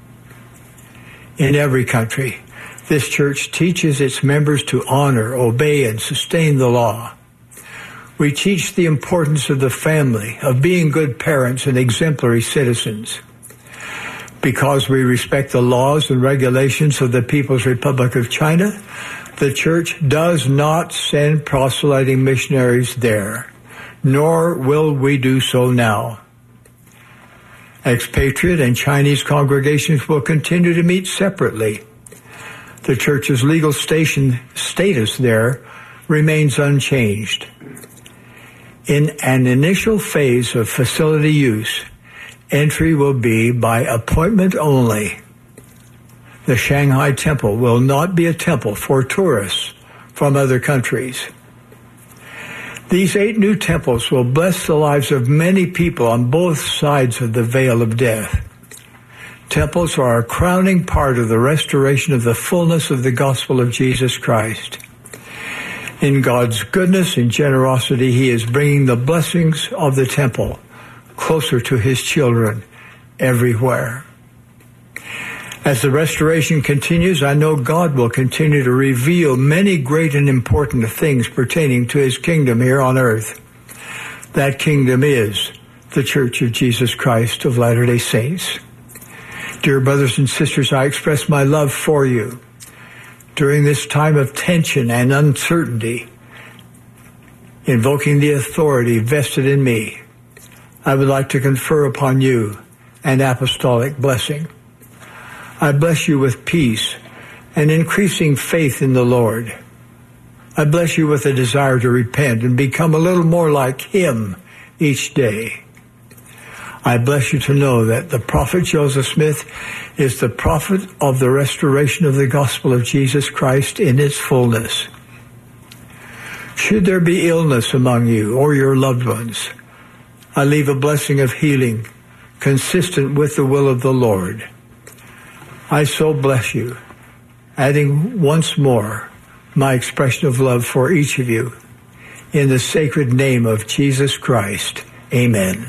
In every country, this church teaches its members to honor, obey, and sustain the law. We teach the importance of the family, of being good parents and exemplary citizens. Because we respect the laws and regulations of the People's Republic of China, the church does not send proselyting missionaries there, nor will we do so now. Expatriate and Chinese congregations will continue to meet separately. The church's legal status there remains unchanged. In an initial phase of facility use, entry will be by appointment only. The Shanghai Temple will not be a temple for tourists from other countries. These 8 new temples will bless the lives of many people on both sides of the veil of death. Temples are a crowning part of the restoration of the fullness of the gospel of Jesus Christ. In God's goodness and generosity, He is bringing the blessings of the temple closer to His children everywhere. As the restoration continues, I know God will continue to reveal many great and important things pertaining to His kingdom here on earth. That kingdom is the Church of Jesus Christ of Latter-day Saints. Dear brothers and sisters, I express my love for you. During this time of tension and uncertainty, invoking the authority vested in me, I would like to confer upon you an apostolic blessing. I bless you with peace and increasing faith in the Lord. I bless you with a desire to repent and become a little more like Him each day. I bless you to know that the prophet Joseph Smith is the prophet of the restoration of the gospel of Jesus Christ in its fullness. Should there be illness among you or your loved ones, I leave a blessing of healing consistent with the will of the Lord. I so bless you, adding once more my expression of love for each of you. In the sacred name of Jesus Christ, amen.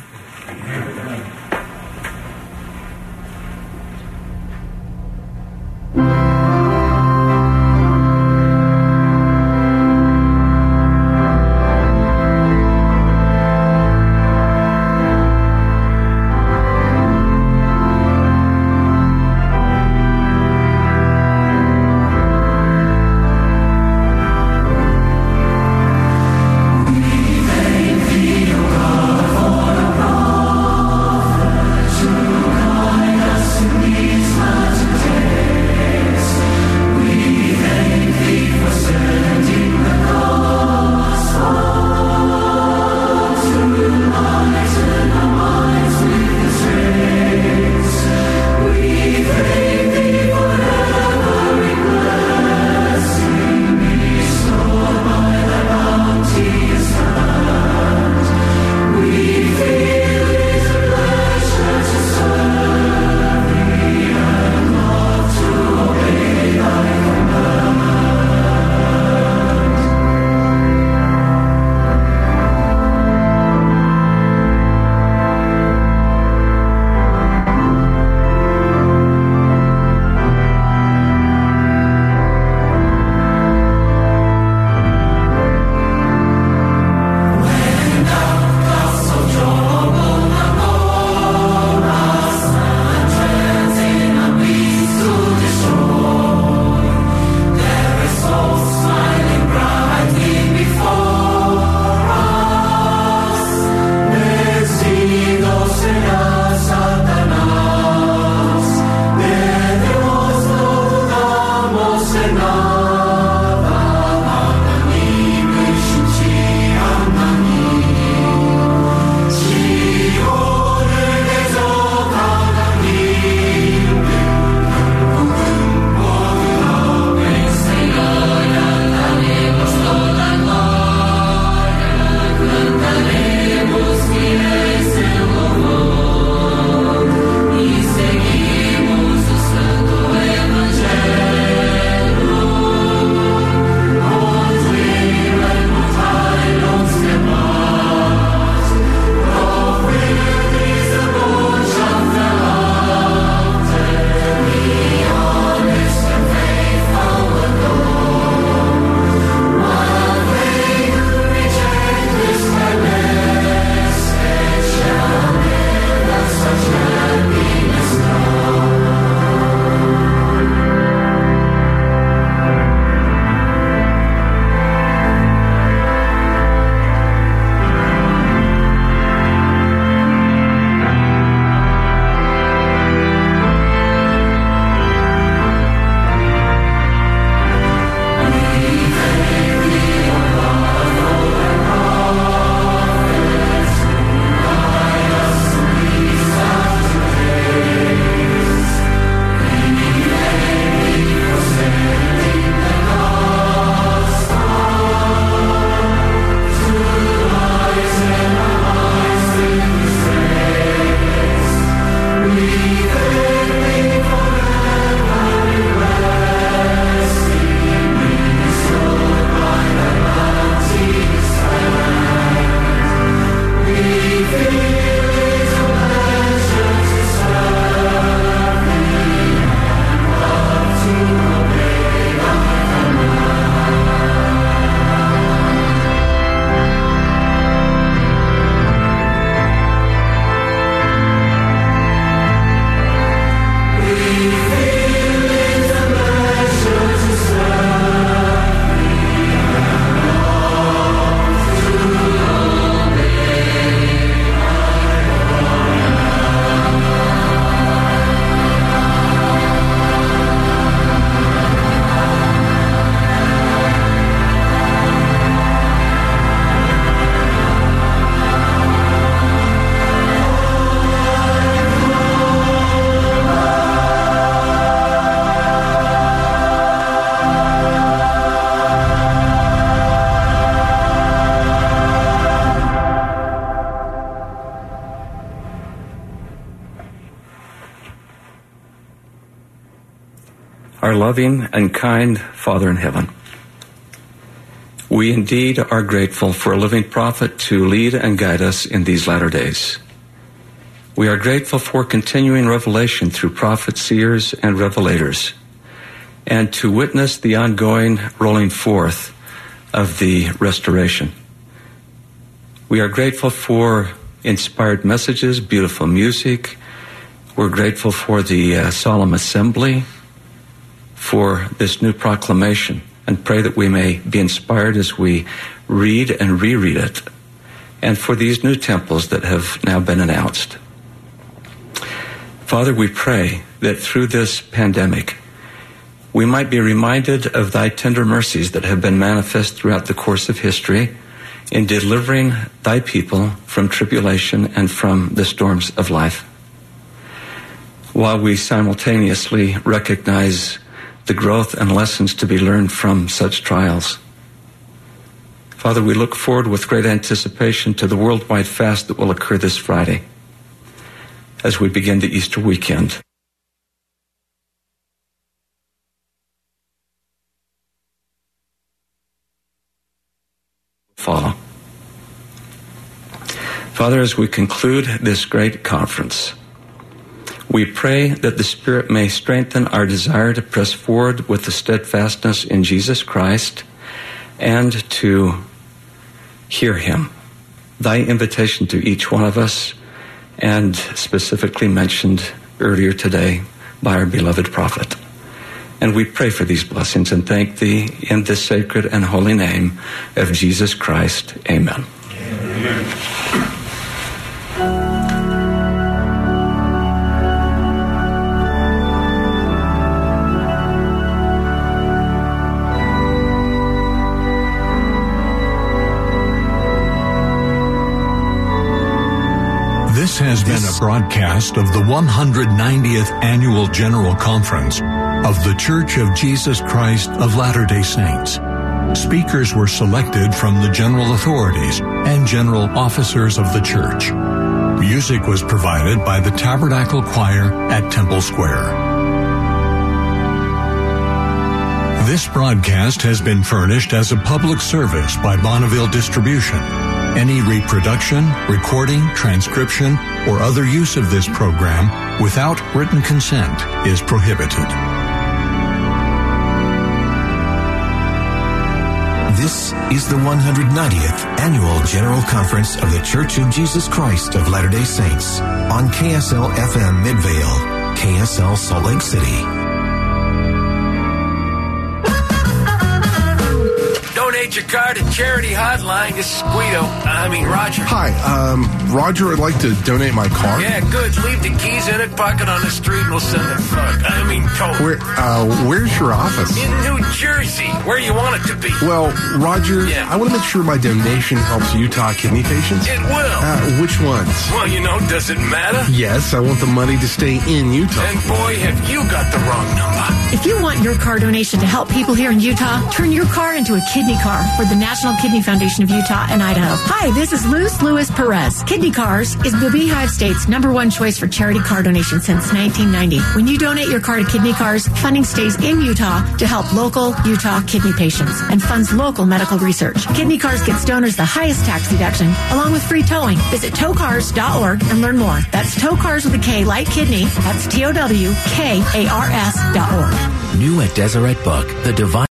loving and kind Father in heaven, we indeed are grateful for a living prophet to lead and guide us in these latter days. We are grateful for continuing revelation through prophets, seers, and revelators, and to witness the ongoing rolling forth of the restoration. We are grateful for inspired messages, beautiful music. We're grateful for the solemn assembly, for this new proclamation, and pray that we may be inspired as we read and reread it, and for these new temples that have now been announced. Father, we pray that through this pandemic, we might be reminded of thy tender mercies that have been manifest throughout the course of history in delivering thy people from tribulation and from the storms of life, while we simultaneously recognize the growth and lessons to be learned from such trials. Father, we look forward with great anticipation to the worldwide fast that will occur this Friday as we begin the Easter weekend. Follow. Father, as we conclude this great conference, we pray that the Spirit may strengthen our desire to press forward with the steadfastness in Jesus Christ and to hear him, thy invitation to each one of us, and specifically mentioned earlier today by our beloved prophet. And we pray for these blessings and thank thee in this sacred and holy name of Jesus Christ. Amen. Amen. This has been a broadcast of the 190th Annual General Conference of the Church of Jesus Christ of Latter-day Saints. Speakers were selected from the general authorities and general officers of the church. Music was provided by the Tabernacle Choir at Temple Square. This broadcast has been furnished as a public service by Bonneville Distribution. Any reproduction, recording, transcription, or other use of this program without written consent is prohibited. This is the 190th Annual General Conference of the Church of Jesus Christ of Latter-day Saints on KSL-FM Midvale, KSL Salt Lake City. Donate your car to Charity Hotline. This is Roger. Hi, Roger, I'd like to donate my car. Yeah, good. Leave the keys in it, park it on the street, and we'll send it tow. Where's your office? In New Jersey, where you want it to be. Well, Roger, I want to make sure my donation helps Utah kidney patients. It will. Which ones? Well, does it matter? Yes, I want the money to stay in Utah. And boy, have you got the wrong number. If you want your car donation to help people here in Utah, turn your car into a kidney car for the National Kidney Foundation of Utah and Idaho. Hi, this is Luz Lewis Perez. Kidney Cars is the Beehive State's #1 choice for charity car donation since 1990. When you donate your car to Kidney Cars, funding stays in Utah to help local Utah kidney patients and funds local medical research. Kidney Cars gets donors the highest tax deduction, along with free towing. Visit towcars.org and learn more. That's Tow Cars with a K, like kidney. That's TOWKARS.org. New at Deseret Book, The Divine